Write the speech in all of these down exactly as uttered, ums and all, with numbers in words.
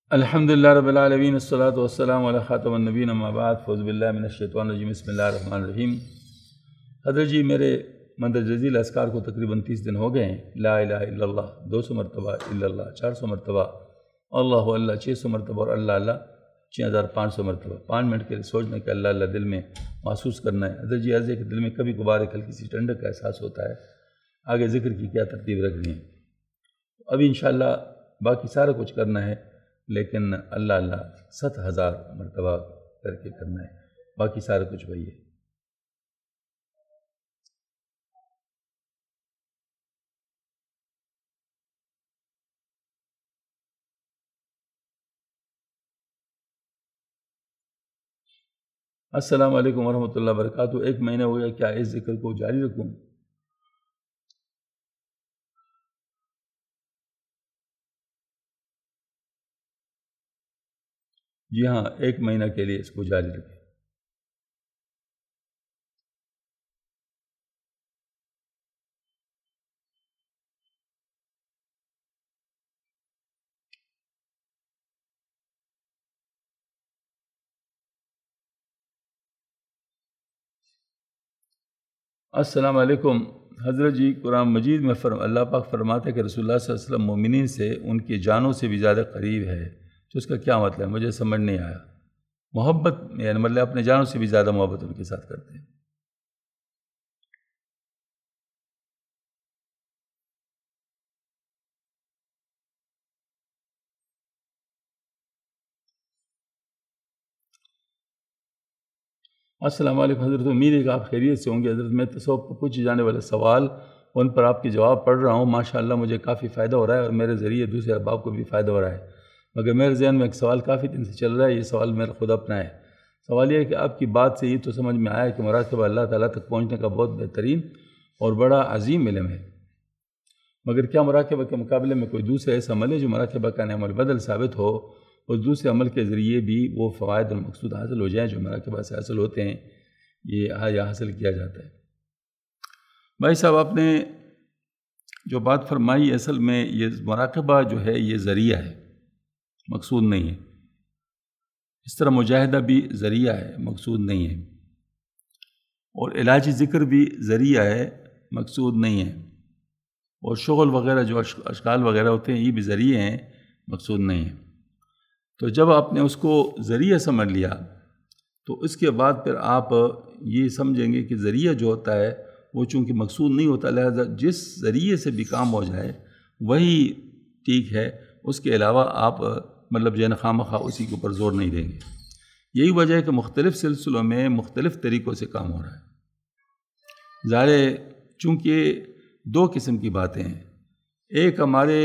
الحمدللہ رب العالمین الصلاۃ والسلام علی خاتم النبیین اما بعد فاعوذ باللہ من الشیطان الرجیم بسم اللہ الرحمن الرحیم۔ حضرت جی میرے مندرجہ اذکار کو تقریباً تیس دن ہو گئے ہیں۔ لا الہ الا اللہ دو سو مرتبہ، الا اللہ چار سو مرتبہ، اللہ اللہ چھ سو مرتبہ اور اللہ اللہ چھ ہزار پانچ سو مرتبہ۔ پانچ منٹ کے لیے سوچنا کہ اللہ اللہ دل میں محسوس کرنا ہے۔ حضرت جی عرض ہے کہ دل میں کبھی کبھار ایک ہلکی سی ٹھنڈک کا احساس ہوتا ہے، آگے ذکر کی کیا ترتیب رکھنی ہے۔ ابھی انشاءاللہ باقی سارا کچھ کرنا ہے، لیکن اللہ اللہ ست ہزار مرتبہ کر کے کرنا ہے، باقی سارا کچھ وہی ہے۔ السلام علیکم ورحمۃ اللہ وبرکاتہ۔ ایک مہینہ ہو گیا، کیا اس ذکر کو جاری رکھوں؟ جی ہاں، ایک مہینہ کے لیے اس کو جاری رکھیں۔ السلام علیکم۔ حضرت جی قرآن مجید میں فرم اللہ پاک فرماتے ہیں کہ رسول اللہ صلی اللہ علیہ وسلم مومنین سے ان کی جانوں سے بھی زیادہ قریب ہے، تو اس کا کیا مطلب ہے؟ مجھے سمجھ نہیں آیا۔ محبت یعنی مطلب اپنے جانوں سے بھی زیادہ محبت ان کے ساتھ کرتے ہیں۔ السلام علیکم حضرت، امید ہے کہ آپ خیریت سے ہوں گے۔ حضرت میں تصوف پر پوچھے جانے والے سوال ان پر آپ کے جواب پڑھ رہا ہوں، ماشاءاللہ مجھے کافی فائدہ ہو رہا ہے اور میرے ذریعے دوسرے احباب کو بھی فائدہ ہو رہا ہے، مگر میرے ذہن میں ایک سوال کافی دن سے چل رہا ہے۔ یہ سوال میرا خود اپنا ہے۔ سوال یہ ہے کہ آپ کی بات سے یہ تو سمجھ میں آیا کہ مراقبہ اللہ تعالیٰ تک پہنچنے کا بہت بہترین اور بڑا عظیم علم ہے، مگر کیا مراقبہ کے مقابلے میں کوئی دوسرا ایسا عمل ہے جو مراقبہ کا عمل بدل ثابت ہو، اس دوسرے عمل کے ذریعے بھی وہ فوائد اور مقصود حاصل ہو جائیں جو مراقبہ سے حاصل ہوتے ہیں؟ یہ آیا حاصل کیا جاتا ہے۔ بھائی صاحب، آپ نے جو بات فرمائی، اصل میں یہ مراقبہ جو ہے یہ ذریعہ ہے، مقصود نہیں ہے۔ اس طرح مجاہدہ بھی ذریعہ ہے، مقصود نہیں ہے، اور علاج ذکر بھی ذریعہ ہے، مقصود نہیں ہے، اور شغل وغیرہ جو اشکال وغیرہ ہوتے ہیں یہ بھی ذریعے ہیں، مقصود نہیں ہے۔ تو جب آپ نے اس کو ذریعہ سمجھ لیا تو اس کے بعد پھر آپ یہ سمجھیں گے کہ ذریعہ جو ہوتا ہے وہ چونکہ مقصود نہیں ہوتا، لہذا جس ذریعے سے بھی کام ہو جائے وہی ٹھیک ہے، اس کے علاوہ آپ مطلب جو ہے نا خواہ مخواہ اسی کے اوپر زور نہیں دیں گے۔ یہی وجہ ہے کہ مختلف سلسلوں میں مختلف طریقوں سے کام ہو رہا ہے۔ ظاہر چونکہ دو قسم کی باتیں ہیں، ایک ہمارے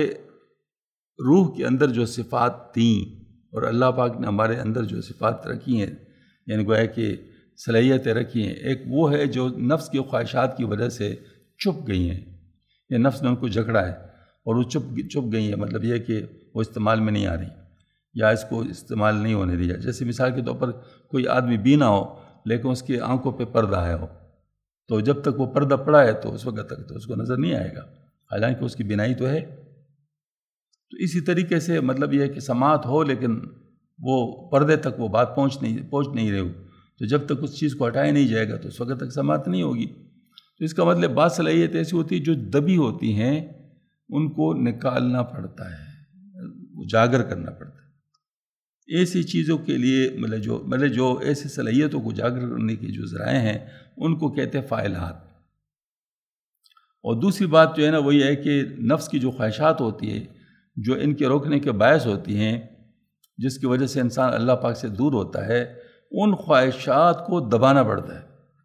روح کے اندر جو صفات تھیں اور اللہ پاک نے ہمارے اندر جو صفات رکھی ہیں، یعنی گویا کہ صلاحیتیں رکھی ہیں، ایک وہ ہے جو نفس کی خواہشات کی وجہ سے چھپ گئی ہیں، یہ نفس نے ان کو جکڑا ہے اور وہ چھپ چھپ گئی ہیں، مطلب یہ کہ وہ استعمال میں نہیں آ رہی یا اس کو استعمال نہیں ہونے دیا۔ جیسے مثال کے طور پر کوئی آدمی بینا ہو لیکن اس کی آنکھوں پہ پردہ آیا ہو، تو جب تک وہ پردہ پڑا ہے تو اس وقت تک تو اس کو نظر نہیں آئے گا، حالانکہ اس کی بینائی تو ہے۔ تو اسی طریقے سے مطلب یہ ہے کہ سماعت ہو لیکن وہ پردے تک وہ بات پہنچ نہیں پہنچ نہیں رہی ہو، تو جب تک اس چیز کو ہٹایا نہیں جائے گا تو اس وقت تک سماعت نہیں ہوگی۔ تو اس کا مطلب بعض صلاحیت ایسی ہوتی ہے جو دبی ہوتی ہیں، ان کو نکالنا پڑتا ہے، اجاگر کرنا پڑتا ہے۔ ایسی چیزوں کے لیے مطلب جو مطلب جو ایسی صلاحیتوں کو اجاگر کرنے کی جو ذرائع ہیں ان کو کہتے ہیں فاعلات۔ اور دوسری بات جو ہے نا وہ یہ ہے کہ نفس کی جو خواہشات ہوتی ہے جو ان کے روکنے کے باعث ہوتی ہیں، جس کی وجہ سے انسان اللہ پاک سے دور ہوتا ہے، ان خواہشات کو دبانا پڑتا ہے۔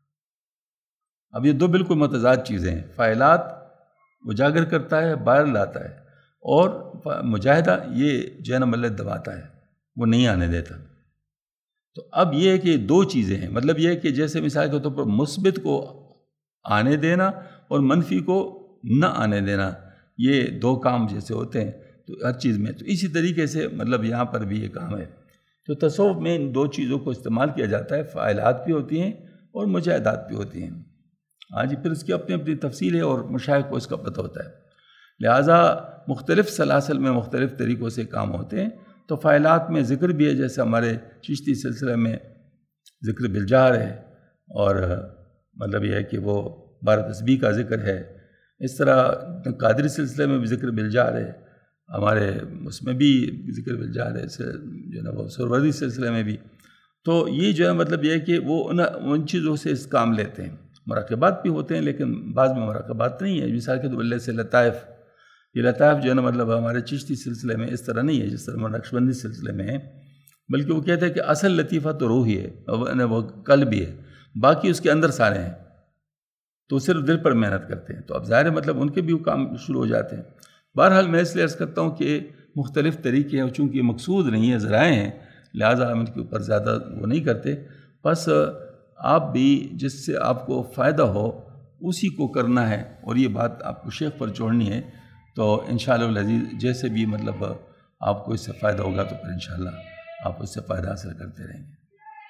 اب یہ دو بالکل متضاد چیزیں ہیں، فاعلات اجاگر کرتا ہے، باہر لاتا ہے، اور مجاہدہ یہ جو ہے نا مطلب دباتا ہے، وہ نہیں آنے دیتا۔ تو اب یہ ہے کہ دو چیزیں ہیں، مطلب یہ ہے کہ جیسے مثال کے طور پر مثبت کو آنے دینا اور منفی کو نہ آنے دینا، یہ دو کام جیسے ہوتے ہیں تو ہر چیز میں، تو اسی طریقے سے مطلب یہاں پر بھی یہ کام ہے۔ تو تصوف میں ان دو چیزوں کو استعمال کیا جاتا ہے، فاعلات بھی ہوتی ہیں اور مجاہدات بھی ہوتی ہیں۔ ہاں جی، پھر اس کی اپنی اپنی تفصیل ہے اور مشائخ کو اس کا پتہ ہوتا ہے، لہٰذا مختلف سلاسل میں مختلف طریقوں سے کام ہوتے ہیں۔ تو فائلات میں ذکر بھی ہے، جیسے ہمارے چشتی سلسلے میں ذکر بالجار ہے، اور مطلب یہ ہے کہ وہ بارہ تسبیح کا ذکر ہے. اس طرح قادری سلسلے میں بھی ذکر بالجار ہے، ہمارے اس میں بھی ذکر بالجار ہے، جو ہے نا وہ سروردی سلسلے میں بھی. تو یہ جو ہے مطلب یہ ہے کہ وہ ان ان چیزوں سے اس کام لیتے ہیں. مراقبات بھی ہوتے ہیں لیکن بعض میں مراقبات نہیں ہے. مثال کے طور پر اللہ سے لطائف، یہ لطائف جو ہے نا مطلب ہمارے چشتی سلسلے میں اس طرح نہیں ہے جس طرح نقشبندی سلسلے میں ہے، بلکہ وہ کہتے ہیں کہ اصل لطیفہ تو روح ہی ہے، وہ قلب بھی ہے، باقی اس کے اندر سارے ہیں، تو صرف دل پر محنت کرتے ہیں. تو اب ظاہر مطلب ان کے بھی وہ کام شروع ہو جاتے ہیں. بہرحال میں اس لیے عرض کرتا ہوں کہ مختلف طریقے ہیں، چونکہ مقصود نہیں ہے، ذرائع ہیں، لہٰذا ہم ان کے اوپر زیادہ وہ نہیں کرتے. بس آپ بھی جس سے آپ کو فائدہ ہو اسی کو کرنا ہے، اور یہ بات آپ کو شیخ پر چھوڑنی ہے. تو انشاءاللہ العزیز جیسے بھی مطلب آپ کو اس سے فائدہ ہوگا تو پھر انشاءاللہ آپ اس سے فائدہ حاصل کرتے رہیں گے.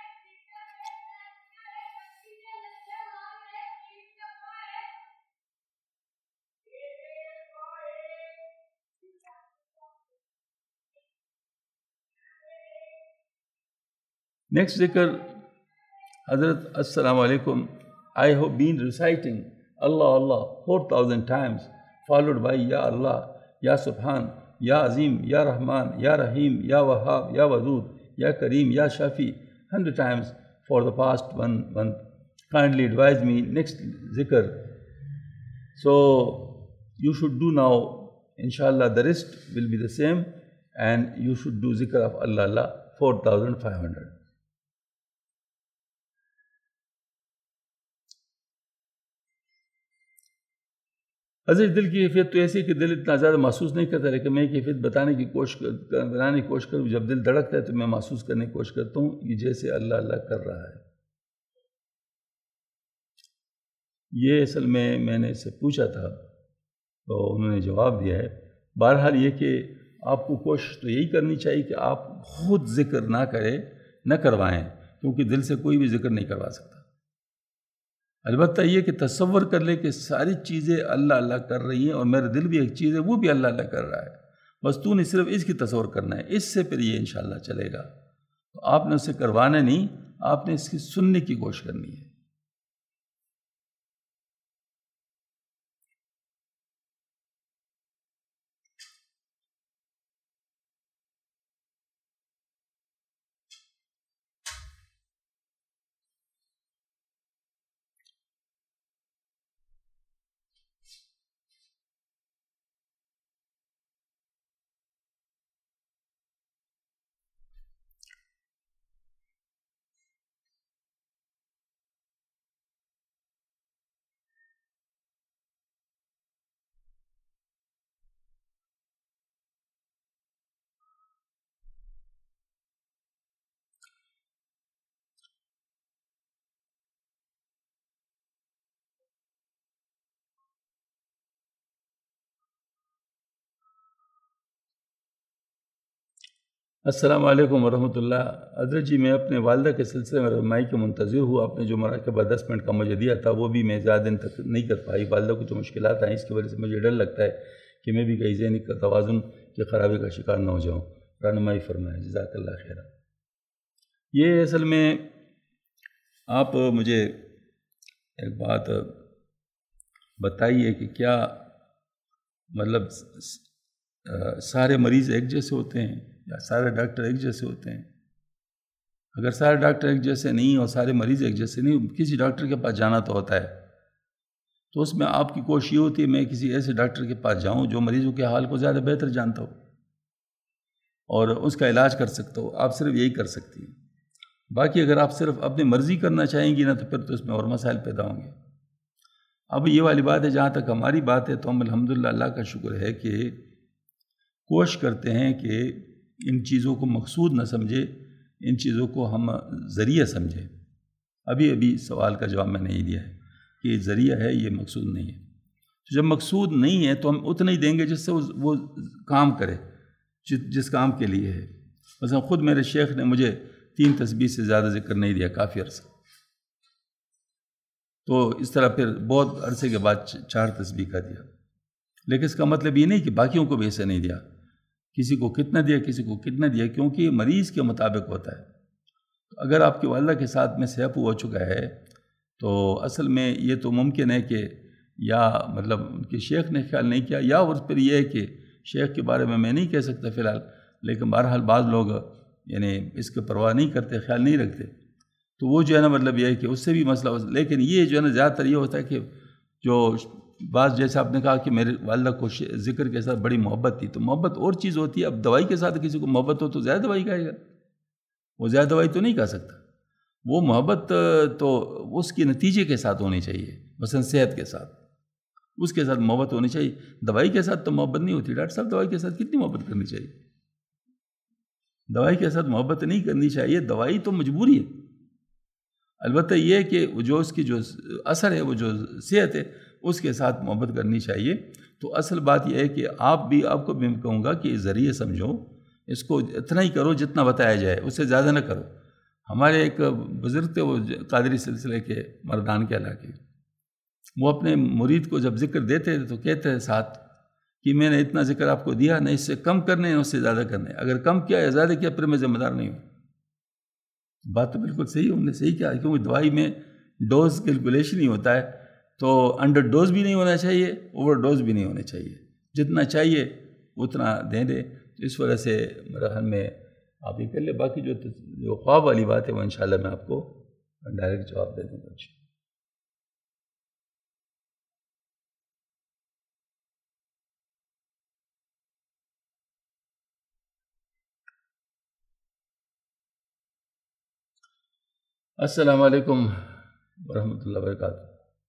نیکسٹ ذکر حضرت السلام علیکم. I have been reciting Allah Allah four thousand times, followed by Ya Allah, Ya Subhan, Ya Azim, Ya Rahman, Ya Rahim, Ya Wahhab, Ya Wadud, Ya Kareem, Ya Shafi, hundred times for the past one month. Kindly advise me next zikr. So you should do now, inshallah the rest will be the same, and you should do zikr of Allah Allah four thousand five hundred. حضرت دل کی کیفیت تو ایسی ہے کہ دل اتنا زیادہ محسوس نہیں کرتا، لیکن میں کیفیت بتانے کی کوشش بنانے کی کوشش کروں. جب دل دھڑکتا ہے تو میں محسوس کرنے کی کوشش کرتا ہوں یہ جیسے اللہ اللہ کر رہا ہے. یہ اصل میں میں نے اس سے پوچھا تھا تو انہوں نے جواب دیا ہے. بہرحال یہ کہ آپ کو کوشش تو یہی کرنی چاہیے کہ آپ خود ذکر نہ کریں، نہ کروائیں، کیونکہ دل سے کوئی بھی ذکر نہیں کروا سکتا. البتہ یہ کہ تصور کر لے کہ ساری چیزیں اللہ اللہ کر رہی ہیں اور میرا دل بھی ایک چیز ہے وہ بھی اللہ اللہ کر رہا ہے، بس تو نے صرف اس کی تصور کرنا ہے، اس سے پھر یہ انشاءاللہ چلے گا. تو آپ نے اسے کروانا نہیں، آپ نے اس کی سننے کی کوشش کرنی ہے. السلام علیکم ورحمۃ اللہ. حضرت جی میں اپنے والدہ کے سلسلے میں رہنمائی کے منتظر ہوں. آپ نے جو مراقبہ دس منٹ کا مجھے دیا تھا وہ بھی میں زیادہ دن تک نہیں کر پائی. والدہ کو جو مشکلات آئیں اس کی وجہ سے مجھے ڈر لگتا ہے کہ میں بھی کہیں ذہنی کا توازن کی خرابی کا شکار نہ ہو جاؤں. رہنمائی فرمائیں، جزاک اللہ خیر. یہ اصل میں آپ مجھے ایک بات بتائیے کہ کیا مطلب سارے مریض ایک جیسے ہوتے ہیں یا سارے ڈاکٹر ایک جیسے ہوتے ہیں؟ اگر سارے ڈاکٹر ایک جیسے نہیں اور سارے مریض ایک جیسے نہیں، کسی ڈاکٹر کے پاس جانا تو ہوتا ہے، تو اس میں آپ کی کوشش یہ ہوتی ہے میں کسی ایسے ڈاکٹر کے پاس جاؤں جو مریضوں کے حال کو زیادہ بہتر جانتا ہو اور اس کا علاج کر سکتا ہو. آپ صرف یہی کر سکتی ہیں. باقی اگر آپ صرف اپنی مرضی کرنا چاہیں گی نا تو پھر تو اس میں اور مسائل پیدا ہوں گے. اب یہ والی بات ہے، جہاں تک ہماری بات ہے تو ہم الحمدللہ اللہ کا شکر ہے کہ کوشش کرتے ہیں کہ ان چیزوں کو مقصود نہ سمجھے، ان چیزوں کو ہم ذریعہ سمجھیں. ابھی ابھی سوال کا جواب میں نہیں دیا ہے کہ یہ ذریعہ ہے، یہ مقصود نہیں ہے. جب مقصود نہیں ہے تو ہم اتنا ہی دیں گے جس سے وہ کام کرے جس کام کے لیے ہے. مثلا خود میرے شیخ نے مجھے تین تسبیح سے زیادہ ذکر نہیں دیا کافی عرصہ، تو اس طرح پھر بہت عرصے کے بعد چار تسبیح کا دیا. لیکن اس کا مطلب یہ نہیں کہ باقیوں کو بھی ایسے نہیں دیا، کسی کو کتنا دیا کسی کو کتنا دیا، کیونکہ یہ مریض کے مطابق ہوتا ہے۔ اگر آپ کی والدہ کے ساتھ میں سیپو ہو چکا ہے تو اصل میں یہ تو ممکن ہے کہ یا مطلب ان کے شیخ نے خیال نہیں کیا، یا اور پھر یہ ہے کہ شیخ کے بارے میں میں نہیں کہہ سکتا فی الحال، لیکن بہرحال بعض لوگ یعنی اس کے پرواہ نہیں کرتے، خیال نہیں رکھتے، تو وہ جو ہے نا مطلب یہ ہے کہ اس سے بھی مسئلہ ہو۔ لیکن یہ جو ہے نا زیادہ تر یہ ہوتا ہے کہ جو بعض جیسے آپ نے کہا کہ میرے والدہ کو ذکر کے ساتھ بڑی محبت تھی، تو محبت اور چیز ہوتی ہے۔ اب دوائی کے ساتھ کسی کو محبت ہو تو زیادہ دوائی کھائے گا، وہ زیادہ دوائی تو نہیں کھا سکتا۔ وہ محبت تو اس کے نتیجے کے ساتھ ہونی چاہیے، مثلا صحت کے ساتھ اس کے ساتھ محبت ہونی چاہیے، دوائی کے ساتھ تو محبت نہیں ہوتی۔ ڈاکٹر صاحب دوائی کے ساتھ کتنی محبت کرنی چاہیے؟ دوائی کے ساتھ محبت نہیں کرنی چاہیے، دوائی تو مجبوری ہے۔ البتہ یہ ہے کہ جو اس کی جو اثر ہے، وہ جو صحت ہے، اس کے ساتھ محبت کرنی چاہیے۔ تو اصل بات یہ ہے کہ آپ بھی آپ کو بھی میں کہوں گا کہ ذریعے سمجھو، اس کو اتنا ہی کرو جتنا بتایا جائے، اس سے زیادہ نہ کرو۔ ہمارے ایک بزرگ تھے، وہ قادری سلسلے کے مردان کے علاقے، وہ اپنے مرید کو جب ذکر دیتے تھے تو کہتے ہیں ساتھ کہ میں نے اتنا ذکر آپ کو دیا، نہ اس سے کم کرنے نہ اس سے زیادہ کرنے، اگر کم کیا یا زیادہ کیا پھر میں ذمہ دار نہیں ہوں۔ بات تو بالکل صحیح ہے، ہم نے صحیح کیا، کیونکہ دوائی میں ڈوز کیلکولیشن ہی ہوتا ہے، تو انڈر ڈوز بھی نہیں ہونا چاہیے، اوور ڈوز بھی نہیں ہونا چاہیے، جتنا چاہیے اتنا دے دے۔ تو اس وجہ سے میرا خیال میں آپ یہ کر لیں۔ باقی جو جو خواب والی بات ہے وہ انشاءاللہ میں آپ کو ڈائریکٹ جواب دے دوں گا۔ السلام علیکم ورحمۃ اللہ وبرکاتہ۔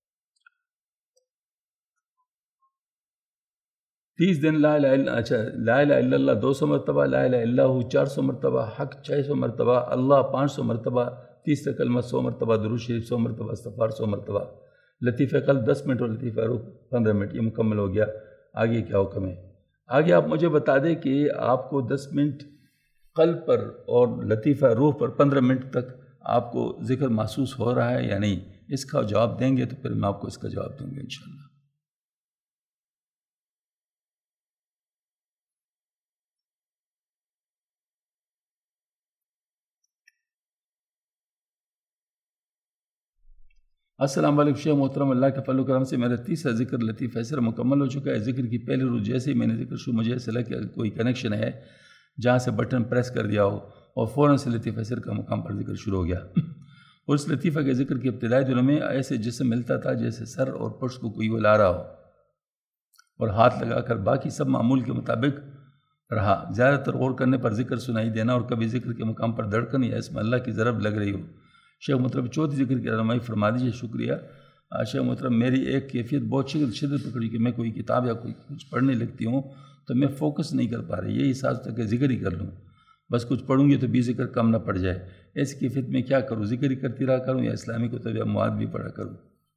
تیس دن لا الہ الا اچھا لا الہ الا اللہ دو سو مرتبہ، لا الہ الا اللہ چار سو مرتبہ، حق چھ سو مرتبہ، اللہ پانچ سو مرتبہ، تیسرا کلمہ سو مرتبہ، درود شریف سو مرتبہ، استغفار سو مرتبہ، لطیفہ قلب دس منٹ اور لطیفہ روح پندرہ منٹ۔ یہ مکمل ہو گیا۔ آگے کیا حکم ہے؟ آگے آپ مجھے بتا دیں کہ آپ کو دس منٹ قلب پر اور لطیفہ روح پر پندرہ منٹ تک آپ کو ذکر محسوس ہو رہا ہے یا نہیں؟ اس کا جواب دیں گے تو پھر میں آپ کو اس کا جواب دوں گا انشاءاللہ۔ السلام علیکم شیخ محترم، اللہ کے فضل و کرم سے میرا تیسرا ذکر لطیفہ ایسر مکمل ہو چکا ہے۔ ذکر کی پہلی روز جیسے ہی میں نے ذکر شروع، مجھے ایسا لگا کہ کوئی کنیکشن ہے جہاں سے بٹن پریس کر دیا ہو، اور فوراً سے لطیفہ ایسر کا مقام پر ذکر شروع ہو گیا۔ اور اس لطیفہ کے ذکر کے ابتدائی دنوں میں ایسے جسم ملتا تھا جیسے سر اور پشت کو کوئی لا رہا ہو، اور ہاتھ لگا کر باقی سب معمول کے مطابق رہا۔ زیادہ تر غور کرنے پر ذکر سنائی دینا، اور کبھی ذکر کے مقام پر دھڑکن یا اسم اللہ کی ضرب لگ رہی ہو۔ شیخ محترم چوتھی ذکر کی رہنمائی فرما دیجیے، شکریہ۔ شیخ محترم میری ایک کیفیت بہت شدت شدت پکڑی کہ میں کوئی کتاب یا کوئی کچھ پڑھنے لگتی ہوں تو میں فوکس نہیں کر پا رہی، یہی احساس ہوتا ہے کہ ذکر ہی کر لوں، بس کچھ پڑھوں گی تو بھی ذکر کم نہ پڑ جائے۔ ایسی کیفیت میں کیا کروں؟ ذکر ہی کرتی رہا کروں یا اسلامی کتب یا مواد بھی پڑھا کروں؟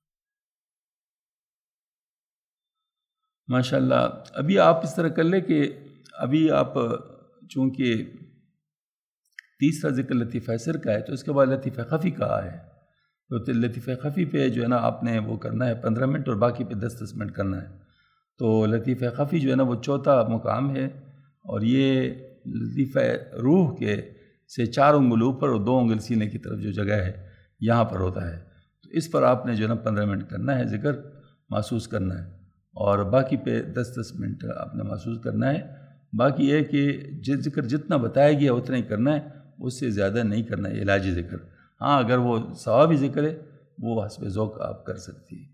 ماشاءاللہ ابھی آپ اس طرح کر لیں کہ ابھی آپ چونکہ تیسرا ذکر لطیفہ ایسر کا ہے تو اس کے بعد لطیفہ خفی کہا ہے، تو لطیفہ خفی پہ جو ہے نا آپ نے وہ کرنا ہے پندرہ منٹ، اور باقی پہ دس دس منٹ کرنا ہے۔ تو لطیفہ خفی جو ہے نا وہ چوتھا مقام ہے، اور یہ لطیفہ روح کے سے چار انگل اوپر اور دو انگل سینے کی طرف جو جگہ ہے یہاں پر ہوتا ہے۔ تو اس پر آپ نے جو ہے نا پندرہ منٹ کرنا ہے، ذکر محسوس کرنا ہے، اور باقی پہ دس دس منٹ آپ نے محسوس کرنا ہے۔ باقی یہ کہ جس ذکر جتنا بتایا گیا اتنا ہی کرنا ہے، اس سے زیادہ نہیں کرنا ہے علاجی ذکر۔ ہاں اگر وہ ثوابی ذکر ہے وہ حسب ذوق آپ کر سکتی ہیں۔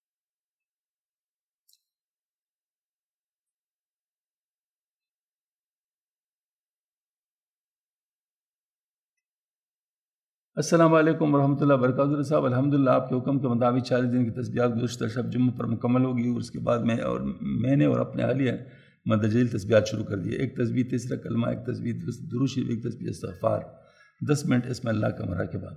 السلام علیکم ورحمۃ اللہ وبرکاتہ۔ صاحب الحمدللہ آپ کے حکم کے مطابق چالیس دن کی تسبیحات گزشتہ شب جمعہ پر مکمل ہوگی، اور اس کے بعد میں اور میں نے اور اپنے اہلیہ مندرجہ تسبیحات شروع کر دی۔ ایک تسبیح تیسرا کلمہ، ایک تسبیح درود شریف، ایک تسبیح استغفار، دس منٹ اسم اللہ کا مرا کے بعد۔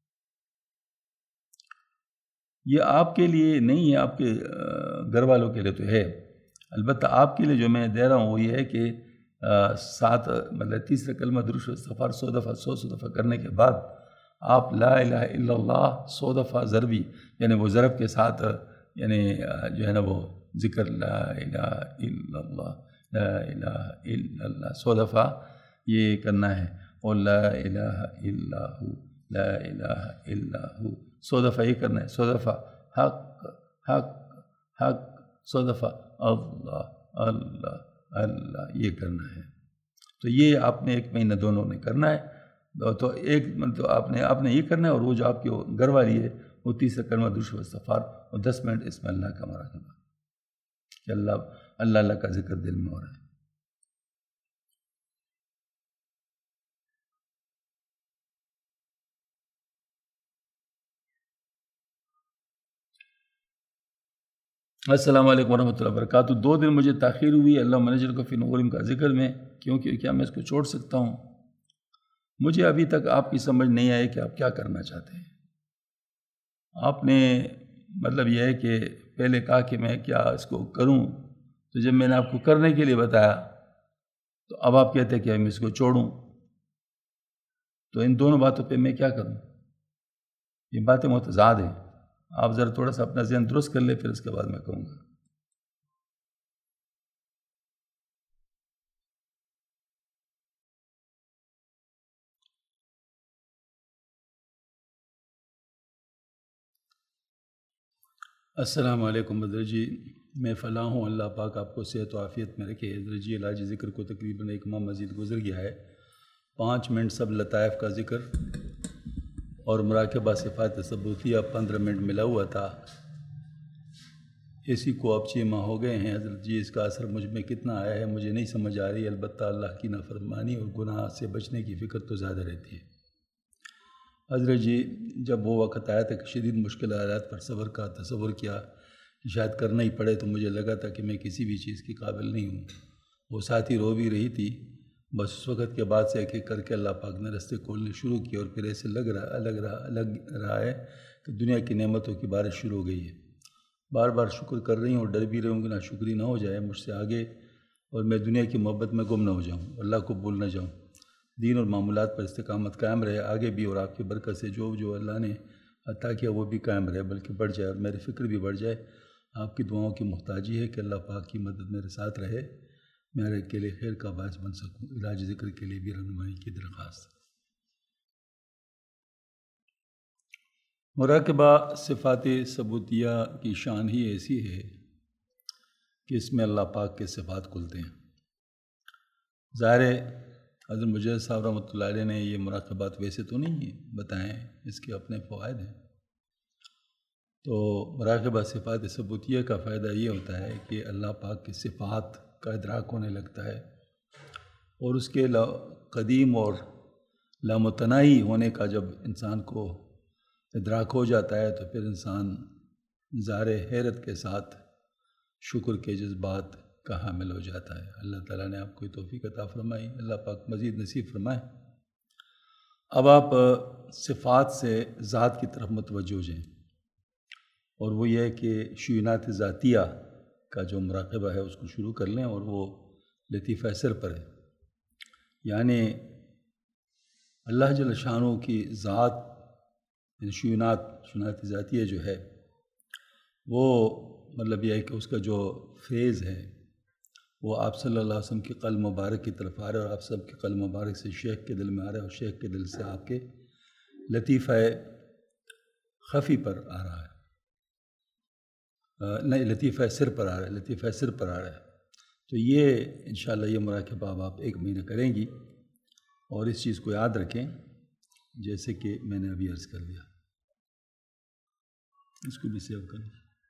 یہ آپ کے لیے نہیں ہے، آپ کے گھر والوں کے لیے تو ہے، البتہ آپ کے لیے جو میں دے رہا ہوں وہ یہ ہے کہ سات مطلب تیسرا کلمہ درود شریف استغفار سو دفعہ سو سو دفعہ کرنے کے بعد آپ لا الہ الا اللہ سو دفعہ ضربی، یعنی وہ ضرب کے ساتھ یعنی جو ہے نا وہ ذکر لا الہ الا اللہ لا الہ الا اللہ، سو دفعہ یہ کرنا ہے، اور لا الہ الا ہو، لا الہ الا ہو، سو دفعہ یہ کرنا ہے، سو دفعہ حق حق حق، سو دفعہ اللہ اللہ اللہ یہ کرنا ہے۔ تو یہ آپ نے ایک مہینہ دونوں نے کرنا ہے، تو ایک تو آپ نے آپ نے یہ کرنا ہے، اور وہ جو آپ کی گھر والی ہے وہ تیسرا کلمہ درود و استغفار، اور دس منٹ اس میں اللہ کا مراقبہ کہ اللہ اللہ اللہ کا ذکر دل میں ہو رہا ہے۔ السلام علیکم ورحمۃ اللہ وبرکاتہ۔ دو دن مجھے تاخیر ہوئی اللہ منجل کو فی نورہم کا ذکر میں، کیونکہ کیا میں اس کو چھوڑ سکتا ہوں؟ مجھے ابھی تک آپ کی سمجھ نہیں آئی کہ آپ کیا کرنا چاہتے ہیں۔ آپ نے مطلب یہ ہے کہ پہلے کہا کہ میں کیا اس کو کروں، تو جب میں نے آپ کو کرنے کے لیے بتایا تو اب آپ کہتے ہیں کہ میں اس کو چھوڑوں، تو ان دونوں باتوں پہ میں کیا کروں؟ یہ باتیں متضاد ہیں، آپ ذرا تھوڑا سا اپنا ذہن درست کر لیں، پھر اس کے بعد میں کہوں گا۔ السلام علیکم بدر جی، میں فلاں ہوں، اللہ پاک آپ کو صحت و عافیت میں رکھے۔ حضرت جی علاج ذکر کو تقریباً ایک ماہ مزید گزر گیا ہے، پانچ منٹ سب لطائف کا ذکر اور مراقبہ صفات ثبوتیہ پندرہ منٹ ملا ہوا تھا، اسی کو اب چھ ماہ ہو گئے ہیں۔ حضرت جی اس کا اثر مجھ میں کتنا آیا ہے مجھے نہیں سمجھ آ رہی، البتہ اللہ کی نافرمانی اور گناہ سے بچنے کی فکر تو زیادہ رہتی ہے۔ حضرت جی جب وہ وقت آیا تھا کہ شدید مشکل حالات پر صبر کا تصور کیا کہ شاید کرنا ہی پڑے، تو مجھے لگا تھا کہ میں کسی بھی چیز کے قابل نہیں ہوں۔ وہ ساتھی رو بھی رہی تھی، بس اس وقت کے بعد سے ایک ایک کر کے اللہ پاک نے رستے کھولنے شروع کیے، اور پھر ایسے لگ رہا لگ رہا لگ رہا ہے کہ دنیا کی نعمتوں کی بارش شروع ہو گئی ہے۔ بار بار شکر کر رہی ہوں اور ڈر بھی رہی ہوں کہ ناشکری نہ ہو جائے مجھ سے آگے، اور میں دنیا کی محبت میں گم نہ ہو جاؤں، اللہ کو بھول نہ جاؤں۔ دین اور معمولات پر استقامت قائم رہے آگے بھی، اور آپ کی برکت سے جو جو اللہ نے عطا کیا وہ بھی قائم رہے، بلکہ بڑھ جائے، اور میری فکر بھی بڑھ جائے۔ آپ کی دعاؤں کی محتاجی ہے کہ اللہ پاک کی مدد میرے ساتھ رہے، میرے کے لیے خیر کا باعث بن سکوں۔ علاج ذکر کے لیے بھی رہنمائی کی درخواست۔ مراقبہ صفات ثبوتیہ کی شان ہی ایسی ہے کہ اس میں اللہ پاک کے صفات کھلتے ہیں۔ ظاہر ہے حضرت مجدد صاحب رحمۃ اللہ علیہ نے یہ مراقبات ویسے تو نہیں بتائیں، اس کے اپنے فوائد ہیں۔ تو مراقبہ صفات ثبوتیہ کا فائدہ یہ ہوتا ہے کہ اللہ پاک کے صفات کا ادراک ہونے لگتا ہے، اور اس کے قدیم اور لامتناہی ہونے کا جب انسان کو ادراک ہو جاتا ہے تو پھر انسان ظاہر حیرت کے ساتھ شکر کے جذبات کا حامل ہو جاتا ہے۔ اللہ تعالیٰ نے آپ کو توفیق عطا فرمائی، اللہ پاک مزید نصیب فرمائے۔ اب آپ صفات سے ذات کی طرف متوجہ ہو جائیں، اور وہ یہ ہے کہ شیونات ذاتیہ کا جو مراقبہ ہے اس کو شروع کر لیں، اور وہ لطیفہ سر پر ہے، یعنی اللہ جل شانہ کی ذات، یعنی شیونات شیونات ذاتیہ جو ہے وہ مطلب یہ ہے کہ اس کا جو فیض ہے وہ آپ صلی اللہ علیہ وسلم کے قلب مبارک کی طرف آ رہا ہے، اور آپ سب کے قلب مبارک سے شیخ کے دل میں آ رہا ہے، اور شیخ کے دل سے آپ کے لطیفہ خفی پر آ رہا ہے، نہیں لطیفہ سر پر آ رہا ہے، لطیفہ سر پر آ رہا ہے۔ تو یہ انشاءاللہ یہ مراقبہ اب آپ ایک مہینہ کریں گی، اور اس چیز کو یاد رکھیں جیسے کہ میں نے ابھی عرض کر دیا۔ اس کو بھی سیو کریں۔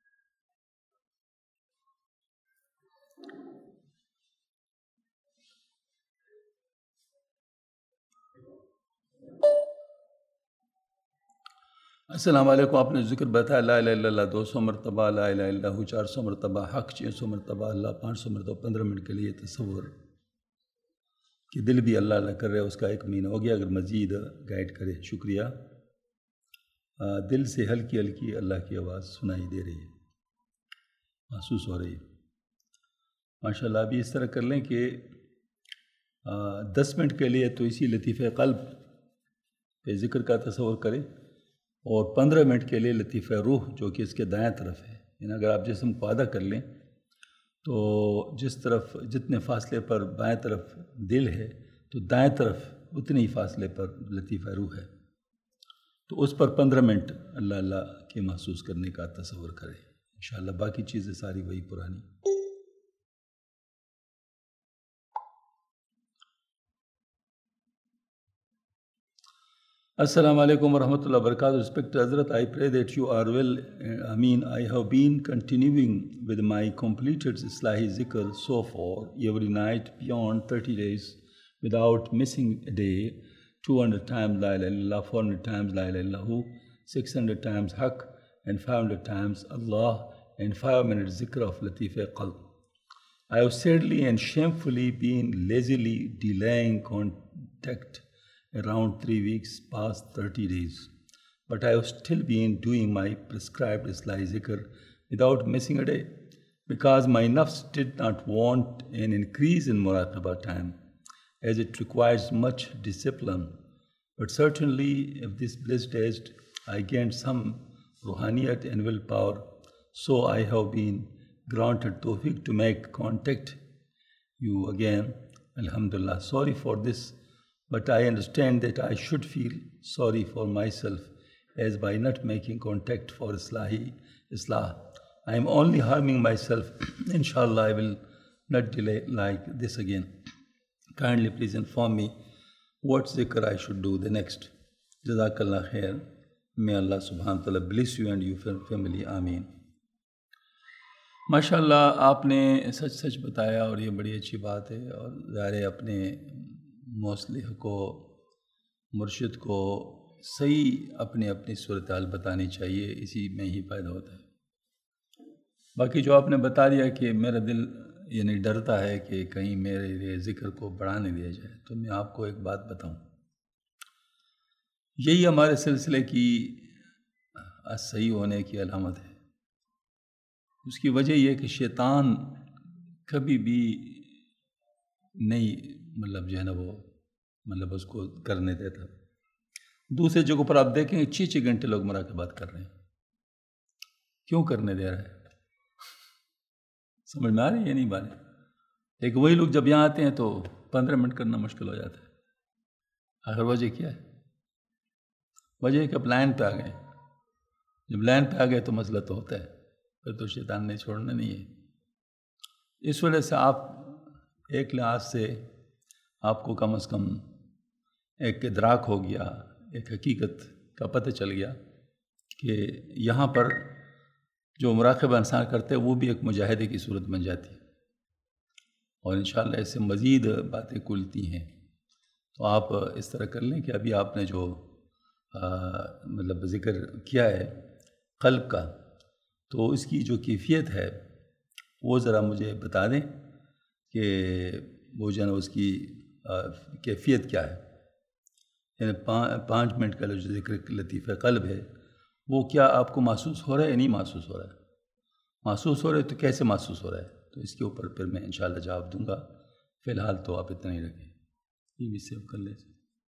السلام علیکم، آپ نے ذکر بتایا لا الہ الا اللہ دو سو مرتبہ، لا الہ الا اللہ چار سو مرتبہ، حق چھ سو مرتبہ، اللہ پانچ سو مرتبہ، پندرہ منٹ کے لیے تصور کہ دل بھی اللہ اللہ کر رہے اس کا ایک مہینہ ہو گیا۔ اگر مزید گائیڈ کرے شکریہ۔ دل سے ہلکی ہلکی اللہ کی آواز سنائی دے رہی ہے، محسوس ہو رہی ہے ماشاءاللہ۔ ابھی اس طرح کر لیں کہ دس منٹ کے لیے تو اسی لطیفہ قلب پہ ذکر کا تصور کریں، اور پندرہ منٹ کے لیے لطیفہ روح جو کہ اس کے دائیں طرف ہے، یعنی اگر آپ جسم کو آدھا کر لیں تو جس طرف جتنے فاصلے پر بائیں طرف دل ہے تو دائیں طرف اتنے ہی فاصلے پر لطیفہ روح ہے. تو اس پر پندرہ منٹ اللہ اللہ کے محسوس کرنے کا تصور کرے انشاءاللہ. باقی چیزیں ساری وہی پرانی. Assalamu alaikum wa rahmatullahi wa barakatuh. Respected Hazrat, I pray that you are well. I mean, I have been continuing with my completed Islahi Zikr so far, every night beyond thirty days, without missing a day, two hundred times La ilaha illallah, four hundred times La ilaha illallah, six hundred times Haqq, and five hundred times Allah, and five minutes Zikr of Latifa Qalb. I have sadly and shamefully been lazily delaying contact around three weeks past thirty days. But I have still been doing my prescribed Islahi Zikr without missing a day, because my nafs did not want an increase in muraqabah time, as it requires much discipline. But certainly, if this blessed age I gained some ruhaniyat and willpower, so I have been granted tawfiq to make contact you again. Alhamdulillah. Sorry for this, but I understand that I should feel sorry for myself, as by not making contact for Islahi Islah, I am only harming myself. Inshallah, I will not delay like this again. Kindly please inform me what zikr I should do the next. Jazakallah khair. May Allah subhanahu wa ta'ala bless you and your family. Ameen. ماشاء اللہ آپ نے سچ سچ بتایا اور یہ بڑی اچھی بات ہے. اور ظاہر ہے اپنے مصلح کو مرشد کو صحیح اپنے اپنی صورتحال بتانی چاہیے، اسی میں ہی فائدہ ہوتا ہے. باقی جو آپ نے بتا دیا کہ میرا دل یعنی ڈرتا ہے کہ کہیں میرے ذکر کو بڑھا نہیں دیا جائے، تو میں آپ کو ایک بات بتاؤں. یہی ہمارے سلسلے کی صحیح ہونے کی علامت ہے. اس کی وجہ یہ کہ شیطان کبھی بھی نہیں مطلب جو ہے نا وہ مطلب اس کو کرنے دیتا. دوسرے جگہوں پر آپ دیکھیں گے چھ چھ گھنٹے لوگ مراقبات کر رہے ہیں. کیوں کرنے دے رہا ہے؟ سمجھ میں آ رہی ہے یا نہیں بات؟ لیکن وہی لوگ جب یہاں آتے ہیں تو پندرہ منٹ کرنا مشکل ہو جاتا ہے. آخر وجہ کیا ہے؟ وجہ ہے کہ اب لائن پہ آ گئے. جب لائن پہ آ گئے تو مسئلہ تو ہوتا ہے، پھر تو شیطان نے چھوڑنا نہیں ہے. اس وجہ سے آپ ایک لحاظ سے آپ کو کم از کم ایک ادراک ہو گیا، ایک حقیقت کا پتہ چل گیا کہ یہاں پر جو مراقبہ انسان کرتے ہیں وہ بھی ایک مجاہدے کی صورت بن جاتی ہے، اور انشاءاللہ اس سے مزید باتیں کھلتی ہیں. تو آپ اس طرح کر لیں کہ ابھی آپ نے جو آ, مطلب ذکر کیا ہے قلب کا، تو اس کی جو کیفیت ہے وہ ذرا مجھے بتا دیں کہ وہ جو ہے نا اس کی آ, کیفیت کیا ہے. یعنی پانچ منٹ کا جو ذکر لطیفہ قلب ہے وہ کیا آپ کو محسوس ہو رہا ہے یا نہیں محسوس ہو رہا ہے؟ محسوس ہو رہا ہے تو کیسے محسوس ہو رہا ہے؟ تو اس کے اوپر پھر میں انشاءاللہ جواب دوں گا. فی الحال تو آپ اتنا ہی رکھیں. یہ بھی سیو کر لیں.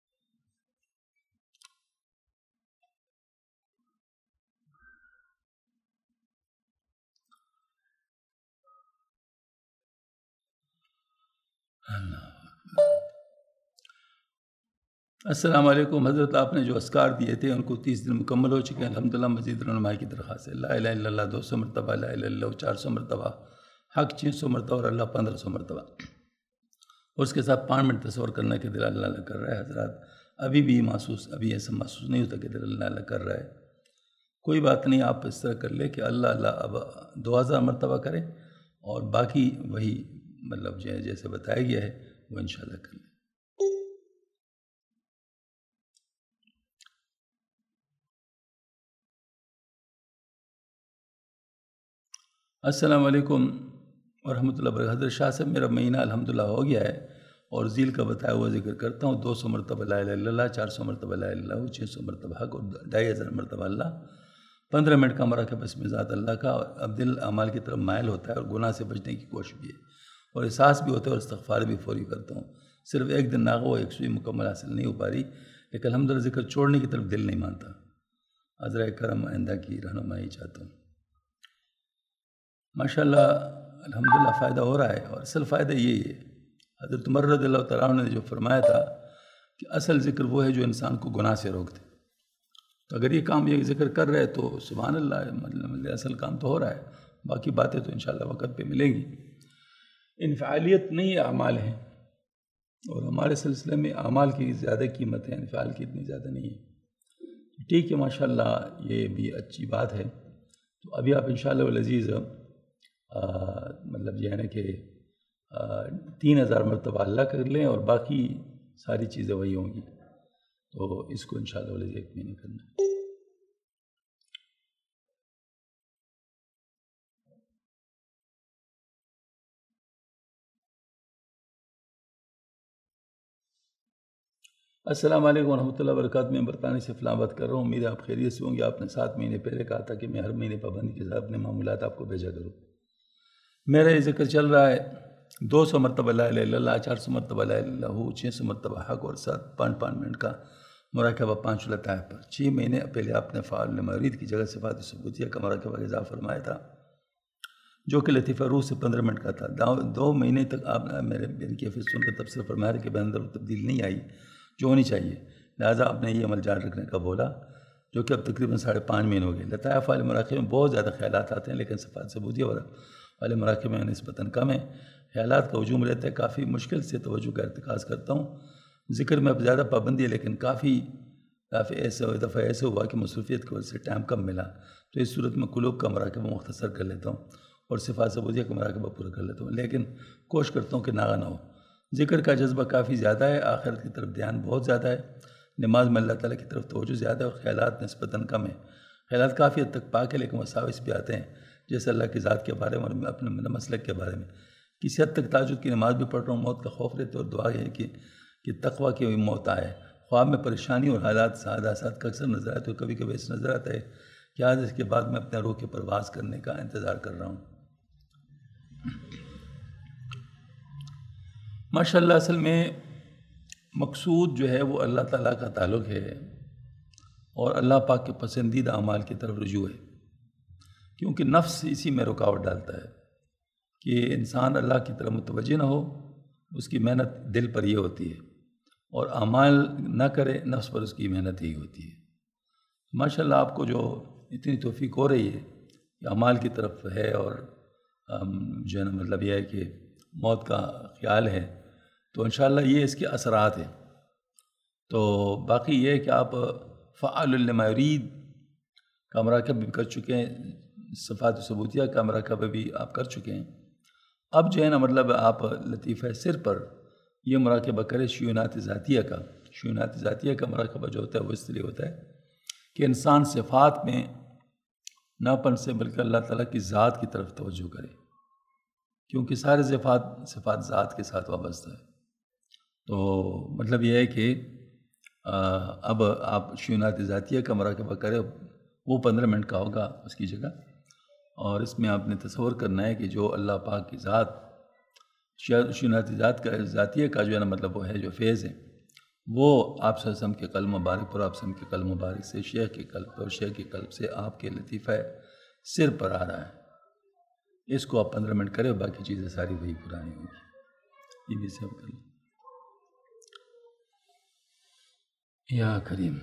السلام علیکم حضرت، آپ نے جو اذکار دیے تھے ان کو تیس دن مکمل ہو چکے ہیں الحمدللہ. مزید رہنمائی کی درخواست ہے. لا الہ الا اللہ دو سو مرتبہ، لا الہ الا اللہ چار سو مرتبہ، حق چھ سو مرتبہ اور اللہ پندرہ سو مرتبہ. اس کے ساتھ پانچ منٹ تصور کرنا کہ دل اللہ اللہ کر رہا ہے. حضرات ابھی بھی محسوس ابھی ایسا محسوس نہیں ہوتا کہ دل اللہ اللہ کر رہا ہے. کوئی بات نہیں، آپ اس طرح کر لیں کہ اللہ اللہ اب دو ہزار مرتبہ کریں اور باقی وہی مطلب جو ہے جیسے بتایا گیا ہے وہ انشاءاللہ کر لیں. السلام علیکم ورحمۃ اللہ وبرکاتہ. حضرت شاہ صاحب میرا مہینہ الحمدللہ ہو گیا ہے اور ذیل کا بتایا ہوا ذکر کرتا ہوں. دو سو مرتبہ لا الہ الا اللہ، چار سو مرتبہ لا الہ الا اللہ، چھ سو مرتبہ حق اور ڈھائی ہزار مرتبہ اللہ. پندرہ منٹ کا مراقبہ بسم ذات اللہ کا. اور اب دل اعمال کی طرف مائل ہوتا ہے اور گناہ سے بچنے کی کوشش بھی ہے اور احساس بھی ہوتا ہے اور استغفار بھی فوری کرتا ہوں. صرف ایک دن ناغہ وہ ایک سوئی مکمل حاصل نہیں ہو پا رہی، لیکن الحمدللہ ذکر چھوڑنے کی طرف دل نہیں مانتا. عذرائے کرم آئندہ کی رہنمائی چاہتا ہوں. ماشاءاللہ الحمدللہ فائدہ ہو رہا ہے، اور اصل فائدہ یہی ہے، حضرت عمر رضی اللہ تعالیٰ عنہ نے جو فرمایا تھا کہ اصل ذکر وہ ہے جو انسان کو گناہ سے روک دے. تو اگر یہ کام یہ ذکر کر رہے تو سبحان اللہ، مطلب اصل کام تو ہو رہا ہے، باقی باتیں تو انشاءاللہ وقت پہ ملیں گی. انفعالیت نہیں اعمال ہیں، اور ہمارے سلسلے میں اعمال کی زیادہ قیمت ہے، انفعال کی اتنی زیادہ نہیں ہے. ٹھیک ہے، ماشاءاللہ یہ بھی اچھی بات ہے. تو ابھی آپ انشاءاللہ العزیز مطلب یہ ہے نا کہ تین ہزار مرتبہ اللہ کر لیں اور باقی ساری چیزیں وہی ہوں گی. تو اس کو انشاءاللہ العزیز ایک مہینے کرنا ہے. السلام علیکم ورحمۃ اللہ وبرکاتہ. میں برطانیہ سے فلاں بات کر رہا ہوں، امید ہے آپ خیریت سے ہوں گے. آپ نے سات مہینے پہلے کہا تھا کہ میں ہر مہینے پابندی کے ساتھ اپنے معمولات آپ کو بھیجا کروں. میرا یہ ذکر چل رہا ہے دو سو مرتبہ لا الہ الا اللہ، چار سو مرتبہ لا الہ الا اللہ، چھ سو مرتبہ حق، اور سات پانچ پانچ منٹ کا مراقبہ پانچ لطائف پر. چھ مہینے پہلے آپ نے فعال مرید کی جگہ صفات ثبوتیہ کا مراقبہ کا اضافہ فرمایا تھا، جو کہ لطیفہ روح سے پندرہ منٹ کا تھا. دو مہینے تک آپ نے میرے بین کی حفظ سن کا تبصرہ فرمایا کہ اندر تبدیل نہیں آئی جو ہونی چاہیے، لہٰذا آپ نے یہ عمل جاری رکھنے کا بولا، جو کہ اب تقریباً ساڑھے پانچ مہینے ہو گئے. لطائف والے مراقبے میں بہت زیادہ خیالات آتے ہیں، لیکن صفات ثبوتیہ والے مراقبے میں نسبتاً کم ہے. خیالات کا ہجوم رہتا ہے، کافی مشکل سے توجہ کا ارتکاز کرتا ہوں. ذکر میں اب زیادہ پابندی ہے، لیکن کافی کافی ایسے دفعہ ایسے ہوا کہ مصروفیت کی وجہ سے ٹائم کم ملا. تو اس صورت میں قلوب کا مراقبہ مختصر کر لیتا ہوں اور صفات ثبوتیہ کا مراقبہ پورا کر لیتا ہوں، لیکن کوشش کرتا ہوں کہ ناغہ نہ ہو. ذکر کا جذبہ کافی زیادہ ہے، آخرت کی طرف دھیان بہت زیادہ ہے، نماز میں اللہ تعالیٰ کی طرف توجہ زیادہ ہے، اور خیالات نسبتاً کم ہیں. خیالات کافی حد تک پاک ہے، لیکن وساوس بھی آتے ہیں، جیسے اللہ کی ذات کے بارے میں اور اپنے مسلک کے بارے میں. کسی حد تک تہجد کی نماز بھی پڑھ رہا ہوں، موت کا خوف رہتا ہے، اور دعا ہے کہ کہ تقویٰ کی ہوئی موت آئے. خواب میں پریشانی اور حالات حادثات کا اکثر نظر آتے، تو کبھی کبھی ایسا نظر آتا ہے کہ آج اس کے بعد میں اپنے روح کی پرواز کرنے کا انتظار کر رہا ہوں. ماشاءاللہ اصل میں مقصود جو ہے وہ اللہ تعالیٰ کا تعلق ہے، اور اللہ پاک کے پسندیدہ اعمال کی طرف رجوع ہے، کیونکہ نفس اسی میں رکاوٹ ڈالتا ہے کہ انسان اللہ کی طرف متوجہ نہ ہو. اس کی محنت دل پر یہ ہوتی ہے، اور اعمال نہ کرے نفس پر اس کی محنت ہی ہوتی ہے. ماشاءاللہ آپ کو جو اتنی توفیق ہو رہی ہے کہ اعمال کی طرف ہے، اور جو ہے نا مطلب یہ ہے کہ موت کا خیال ہے، تو انشاءاللہ یہ اس کے اثرات ہیں. تو باقی یہ ہے کہ آپ فعال لما یرید کا مراقبہ بھی کر چکے ہیں، صفات ثبوتیہ کا مراقبہ بھی آپ کر چکے ہیں. اب جو ہے نا مطلب آپ لطیفہ سر پر یہ مراقبہ کریں، شیونات ذاتیہ کا. شیونات ذاتیہ کا مراقبہ جو ہوتا ہے وہ اس لیے ہوتا ہے کہ انسان صفات میں نہ پن سے بلکہ اللہ تعالیٰ کی ذات کی طرف توجہ کرے، کیونکہ سارے صفات صفات ذات کے ساتھ وابستہ ہے. تو مطلب یہ ہے کہ اب آپ شیونات ذاتیہ کا مراقبہ کریں، وہ پندرہ منٹ کا ہوگا اس کی جگہ، اور اس میں آپ نے تصور کرنا ہے کہ جو اللہ پاک کی ذات شیونات ذات کا ذاتیہ کا جو ہے نا مطلب وہ ہے جو فیض ہے، وہ آپ صلی اللہ علیہ وسلم کے قلب مبارک پر، آپ صلی اللہ علیہ وسلم کے قلب مبارک سے شیخ کے قلب پر، اور شیخ کے قلب سے آپ کے لطیفہ سر پر آ رہا ہے. اس کو آپ پندرہ منٹ کریں، باقی چیزیں ساری وہی پرانی ہوں گی. یہ بھی سب کر لیں. یا کریم.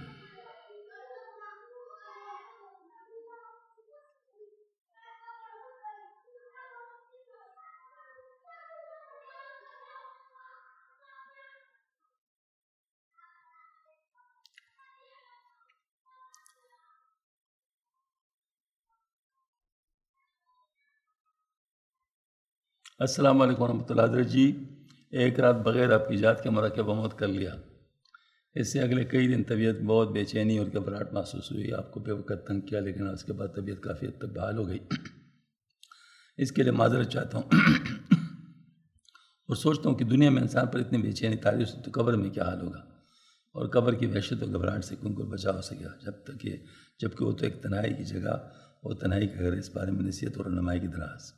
السلام علیکم ورحمۃ اللہ. حضرت جی ایک رات بغیر آپ کی ذات کے مراقبہ موت کر لیا، اس سے اگلے کئی دن طبیعت بہت بے چینی اور گھبراہٹ محسوس ہوئی. آپ کو بے وقت تنگ کیا، لیکن اس کے بعد طبیعت کافی حد تک بحال ہو گئی. اس کے لیے معذرت چاہتا ہوں، اور سوچتا ہوں کہ دنیا میں انسان پر اتنی بے چینی تاریخ سے تو قبر میں کیا حال ہوگا، اور قبر کی وحشت اور گھبراہٹ سے کون کو بچا ہو سکے جب تک کہ جب کہ وہ تو ایک تنہائی کی جگہ، وہ تنہائی کا گھر. اس بارے میں نصیحت اور رہنمائی کی دراز.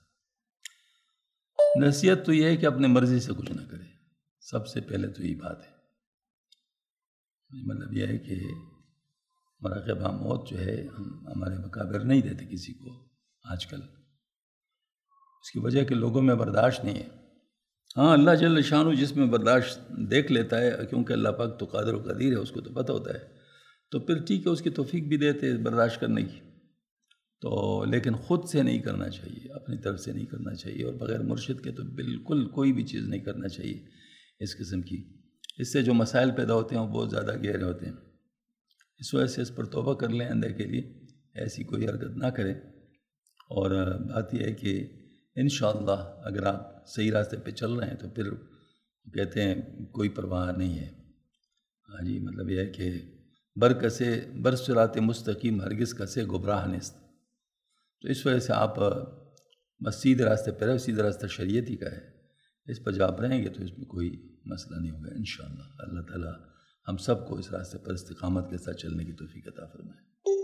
نصیحت تو یہ ہے کہ اپنے مرضی سے کچھ نہ کرے، سب سے پہلے تو یہی بات ہے. مطلب یہ ہے کہ مراقبہ موت جو ہے ہم ہمارے مقابر نہیں دیتے کسی کو آج کل. اس کی وجہ کہ لوگوں میں برداشت نہیں ہے۔ ہاں اللہ جل شانہ جس میں برداشت دیکھ لیتا ہے، کیونکہ اللہ پاک تو قادر و قدیر ہے، اس کو تو پتہ ہوتا ہے، تو پھر ٹھیک ہے، اس کی توفیق بھی دیتے ہیں برداشت کرنے کی، تو لیکن خود سے نہیں کرنا چاہیے، اپنی طرف سے نہیں کرنا چاہیے، اور بغیر مرشد کے تو بالکل کوئی بھی چیز نہیں کرنا چاہیے اس قسم کی۔ اس سے جو مسائل پیدا ہوتے ہیں وہ بہت زیادہ گہرے ہوتے ہیں، اس وجہ سے اس پر توبہ کر لیں آئندہ کے لیے، ایسی کوئی حرکت نہ کریں۔ اور بات یہ ہے کہ انشاءاللہ اگر آپ صحیح راستے پہ چل رہے ہیں تو پھر کہتے ہیں کوئی پرواہ نہیں ہے۔ ہاں جی، مطلب یہ ہے کہ بر کسے بر صراط مستقیم ہرگز کسے گمراہ نیست، تو اس وجہ سے آپ بس سیدھے راستے پہ رہے، سیدھا راستہ شریعت ہی کا ہے، اس پر جب آپ رہیں گے تو اس میں کوئی مسئلہ نہیں ہوگا انشاءاللہ۔ اللہ تعالیٰ ہم سب کو اس راستے پر استقامت کے ساتھ چلنے کی توفیق عطا فرمائے۔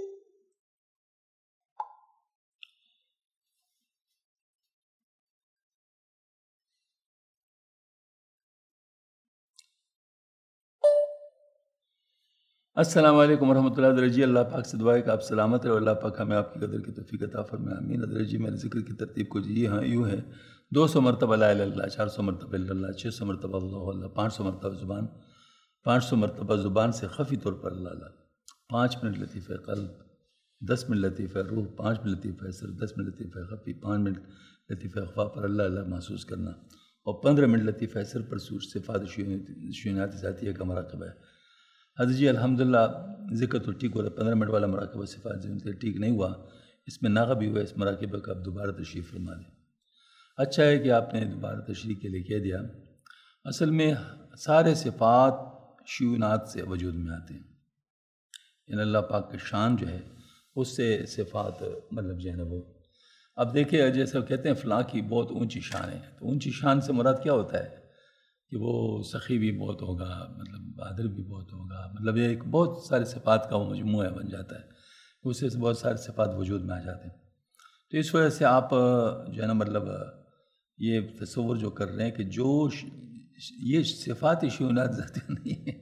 السلام علیکم ورحمۃ اللہ۔ حضرت جی اللہ پاک سے دعا ہے کہ آپ سلامت رہے اور اللہ پاک ہمیں آپ کی قدر کی توفیق عطا فرمائے، آمین۔ حضرت جی میرے ذکر کی ترتیب کو جی ہاں یوں ہے: دو سو مرتبہ لا الہ الا اللہ، چار سو مرتبہ الا اللہ، چھ سو مرتبہ اللہ اللہ، پانچ سو مرتبہ زبان پانچ سو مرتبہ زبان سے خفی طور پر اللہ اللہ، پانچ منٹ لطیفہ قلب، دس منٹ لطیفہ روح، پانچ منٹ لطیفہ سر، دس منٹ لطیفہ خفی، پانچ منٹ لطیفہ خفا پر اللہ اللہ محسوس کرنا، اور پندرہ منٹ لطیفہ سر پر سور صفات شیونات ذاتیہ کا مراقبہ ہے۔ حضرت جی الحمدللہ ذکر تو ٹھیک ہو رہا ہے، پندرہ منٹ والا مراقبہ صفات سے ٹھیک نہیں ہوا، اس میں ناغہ بھی ہوا، اس مراقبہ کا آپ دوبارہ تشریف فرما دیں۔ اچھا ہے کہ آپ نے دوبارہ تشریح کے لیے کہہ دیا۔ اصل میں سارے صفات شیونات سے وجود میں آتے ہیں، یعنی اللہ پاک کا شان جو ہے اس سے صفات مطلب جو ہے نا وہ، اب دیکھیں جیسے کہتے ہیں فلاں کی بہت اونچی شان ہے، تو اونچی شان سے مراد کیا ہوتا ہے کہ وہ سخی بھی بہت ہوگا، مطلب بہادر بھی بہت ہوگا، مطلب یہ ایک بہت سارے صفات کا وہ مجموعہ بن جاتا ہے، اس سے بہت سارے صفات وجود میں آ جاتے ہیں۔ تو اس وجہ سے آپ جو ہے نا مطلب یہ تصور جو کر رہے ہیں کہ جو یہ صفات شیونات ذاتیہ نہیں ہے،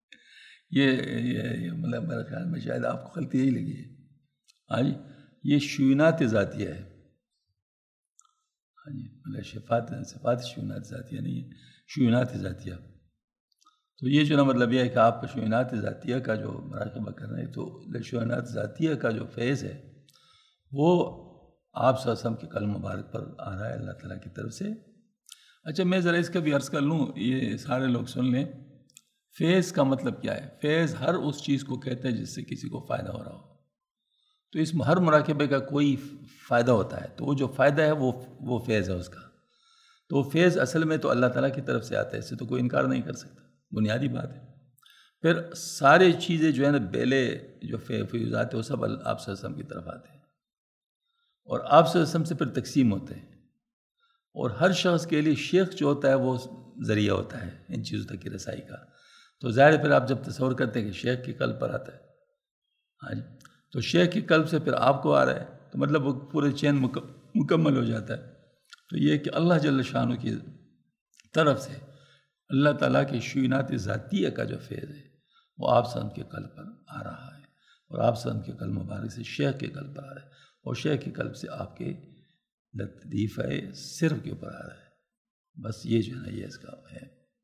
یہ مطلب میرے خیال میں شاید آپ کو غلطی یہی لگی ہے۔ ہاں جی، یہ شیونات ذاتیہ ہے، ہاں جی، مطلب صفات صفات شیونات ذاتیہ نہیں ہے، شیونات ذاتیہ۔ تو یہ جو نا مطلب یہ ہے کہ آپ شیونات ذاتیہ کا جو مراقبہ کر رہے ہیں، تو شیونات ذاتیہ کا جو فیض ہے وہ آپ صلی اللہ علیہ وسلم کے کلم مبارک پر آ رہا ہے اللہ تعالیٰ کی طرف سے۔ اچھا میں ذرا اس کا بھی عرض کر لوں، یہ سارے لوگ سن لیں، فیض کا مطلب کیا ہے؟ فیض ہر اس چیز کو کہتے ہیں جس سے کسی کو فائدہ ہو رہا ہو، تو اس ہر مراقبے کا کوئی فائدہ ہوتا ہے، تو وہ جو فائدہ ہے وہ وہ فیض ہے اس کا، تو فیض اصل میں تو اللہ تعالیٰ کی طرف سے آتا ہے، اس سے تو کوئی انکار نہیں کر سکتا، بنیادی بات ہے۔ پھر سارے چیزیں جو ہے نا بیلے جو فیضات ہیں وہ سب آپ صلی اللہ علیہ وسلم کی طرف آتے ہیں، اور آپ صلی اللہ علیہ وسلم سے پھر تقسیم ہوتے ہیں، اور ہر شخص کے لیے شیخ جو ہوتا ہے وہ ذریعہ ہوتا ہے ان چیزوں تک کی رسائی کا۔ تو ظاہر ہے پھر آپ جب تصور کرتے ہیں کہ شیخ کے قلب پر آتا ہے، ہاں جی، تو شیخ کے قلب سے پھر آپ کو آ رہا ہے، تو مطلب وہ پورے چین مکمل ہو جاتا ہے۔ تو یہ کہ اللہ جل شانہ کی طرف سے اللہ تعالیٰ کی شیونات ذاتیہ کا جو فیض ہے وہ آپ صلی اللہ علیہ وسلم کے قلب پر آ رہا ہے، اور آپ صلی اللہ علیہ وسلم کے قلب مبارک سے شیخ کے قلب پر آ رہا ہے، اور شیخ کے قلب سے آپ کے لطیفہ صرف کے اوپر آ رہا ہے۔ بس یہ جو ہے نا یہ اس کا ہے۔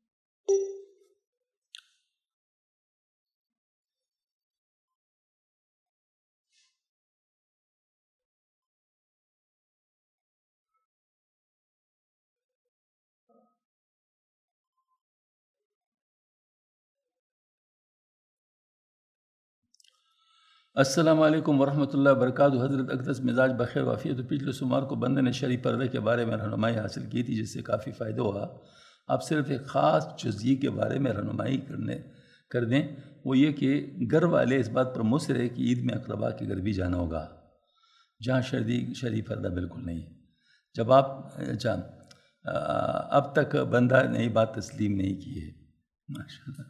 السلام علیکم ورحمۃ اللہ وبرکاتہ۔ حضرت اقدس مزاج بخیر وافیت، تو پچھلے سوموار کو بندے نے شرعی پردے کے بارے میں رہنمائی حاصل کی تھی جس سے کافی فائدہ ہوا۔ آپ صرف ایک خاص جزئی کے بارے میں رہنمائی کرنے کر دیں، وہ یہ کہ گھر والے اس بات پر مصر ہے کہ عید میں اقربا کے گھر بھی جانا ہوگا جہاں شرعی شرعی پردہ بالکل نہیں ہے۔ جب آپ اچھا اب تک بندہ نے یہ بات تسلیم نہیں کی ہے، ماشاء اللہ۔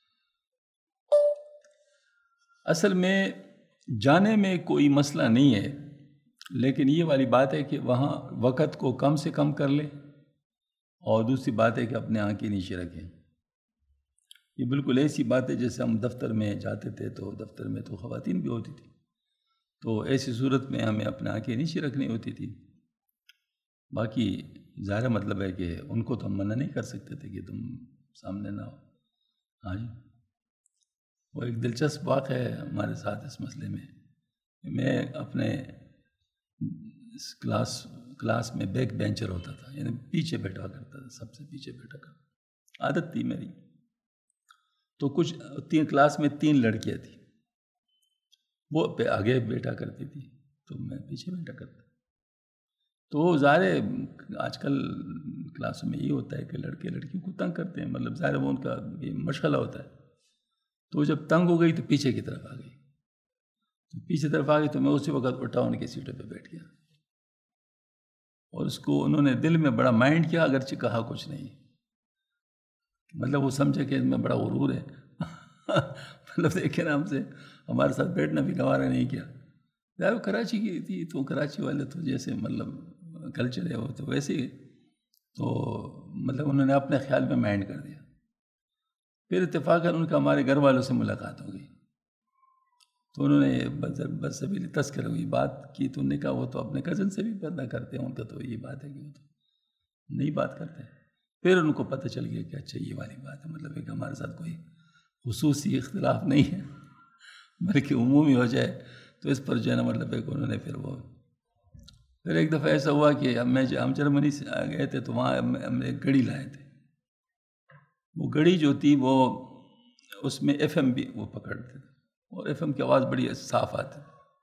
اصل میں جانے میں کوئی مسئلہ نہیں ہے، لیکن یہ والی بات ہے کہ وہاں وقت کو کم سے کم کر لیں، اور دوسری بات ہے کہ اپنے آنکھیں نیچے رکھیں۔ یہ بالکل ایسی بات ہے جیسے ہم دفتر میں جاتے تھے تو دفتر میں تو خواتین بھی ہوتی تھی، تو ایسی صورت میں ہمیں اپنے آنکھیں نیچے رکھنی ہوتی تھی۔ باقی ظاہر مطلب ہے کہ ان کو تو ہم منع نہیں کر سکتے تھے کہ تم سامنے نہ ہو. ہاں جی. وہ ایک دلچسپ واقعہ ہے ہمارے ساتھ اس مسئلے میں. میں اپنے اس کلاس کلاس میں بیک بینچر ہوتا تھا، یعنی پیچھے بیٹھا کرتا تھا، سب سے پیچھے بیٹھا کرتا، عادت تھی میری. تو کچھ تین کلاس میں تین لڑکیاں تھیں، وہ آگے بیٹھا کرتی تھی تو میں پیچھے بیٹھا کرتا. تو ظاہر آج کل کلاسوں میں یہ ہوتا ہے کہ لڑکے لڑکیوں کو تنگ کرتے ہیں، مطلب ظاہر وہ ان کا یہ مشغلہ ہوتا ہے. تو جب تنگ ہو گئی تو پیچھے کی طرف آ گئی. تو پیچھے طرف آ گئی تو میں اسی وقت اٹھا ان کی سیٹوں پہ بیٹھ گیا. اور اس کو انہوں نے دل میں بڑا مائنڈ کیا، اگرچہ کہا کچھ نہیں. مطلب وہ سمجھے کہ اس میں بڑا غرور ہے. مطلب دیکھیں نا، ہم سے ہمارے ساتھ بیٹھنا بھی گوارا نہیں کیا. یار وہ کراچی کی تھی تو کراچی والے تو جیسے مطلب کلچر ہے وہ تو ویسے ہی. تو مطلب انہوں نے اپنے خیال میں مائنڈ کر دیا. پھر اتفاقاً ان کا ہمارے گھر والوں سے ملاقات ہو گئی. تو انہوں نے بس سبھی تذکرہ ہوئی بات کی. تو انہوں نے کہا وہ تو اپنے کزن سے بھی پتہ کرتے ہیں، ان کا تو یہ بات ہے کہ وہ تو نہیں بات کرتے. پھر ان کو پتہ چل گیا کہ اچھا یہ والی بات ہے، مطلب ہے کہ ہمارے ساتھ کوئی خصوصی اختلاف نہیں ہے بلکہ عمومی ہو جائے. تو اس پر جو ہے نا مطلب ہے کہ انہوں نے پھر وہ پھر ایک دفعہ ایسا ہوا کہ ہم میں ہم جرمنی سے گئے تھے تو وہاں ہم نے ایک گھڑی لائے تھے. وہ گھڑی جو تھی وہ اس میں ایف ایم بھی وہ پکڑتے تھے اور ایف ایم کی آواز بڑی صاف آتی.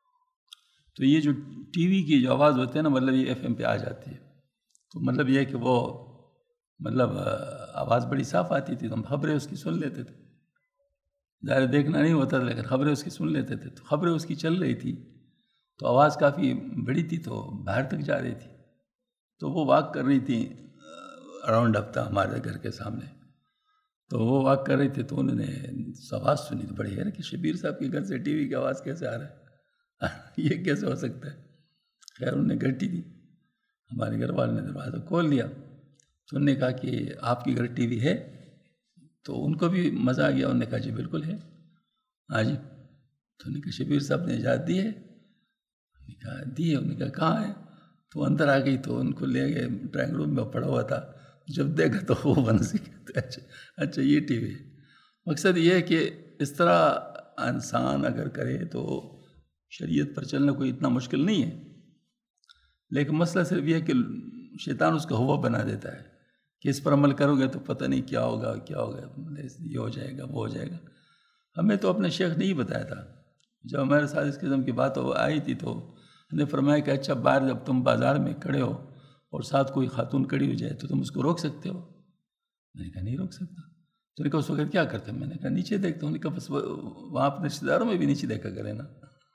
تو یہ جو ٹی وی کی جو آواز ہوتی ہے نا مطلب یہ ایف ایم پہ آ جاتی ہے. تو مطلب یہ کہ وہ مطلب آواز بڑی صاف آتی تھی تو ہم خبریں اس کی سن لیتے تھے. ظاہر دیکھنا نہیں ہوتا تھا لیکن خبریں اس کی سن لیتے تھے. تو خبریں اس کی چل رہی تھی تو آواز کافی بڑی تھی تو باہر تک جا رہی تھی. تو وہ واک کر رہی تھی اراؤنڈ اب تھا ہمارے گھر کے سامنے. تو وہ واک کر رہی تھی تو انہوں نے آواز سنی تو بڑی ہے کہ شبیر صاحب کے گھر سے ٹی وی کی آواز کیسے آ رہا ہے یہ کیسے ہو سکتا ہے. خیر انہوں نے گھنٹی دی، ہمارے گھر والوں نے دروازہ کھول لیا. تو انہوں نے کہا کہ آپ کے گھر ٹی وی ہے؟ تو ان کو بھی مزہ آ گیا. انہوں نے کہا جی بالکل ہے. ہاں جی. تو انہوں نے کہا شبیر صاحب نے اجازت دی ہے؟ انہوں نے کہا دی ہے. انہوں نے کہا کہاں ہے؟ تو اندر آ گئی تو ان کو لے گئے ڈرائنگ روم میں پڑا ہوا تھا. جب دیکھا تو وہ بن سے کہتے اچھا اچھا یہ ٹی وی ہے. مقصد یہ ہے کہ اس طرح انسان اگر کرے تو شریعت پر چلنا کوئی اتنا مشکل نہیں ہے. لیکن مسئلہ صرف یہ ہے کہ شیطان اس کا ہوا بنا دیتا ہے کہ اس پر عمل کرو گے تو پتہ نہیں کیا ہوگا کیا ہوگا، یہ ہو جائے گا وہ ہو جائے گا. ہمیں تو اپنے شیخ نے ہی بتایا تھا. جب ہمارے ساتھ اس قسم کی بات آئی تھی تو نے فرمایا کہ اچھا باہر جب تم بازار میں کھڑے ہو اور ساتھ کوئی خاتون کھڑی ہو جائے تو تم اس کو روک سکتے ہو؟ میں نے کہا نہیں روک سکتا. تو نے کہا اس وقت کیا کرتے؟ میں نے کہا نیچے دیکھتا ہوں. نے کہا بس وہاں اپنے رشتے داروں میں بھی نیچے دیکھا کریں نا.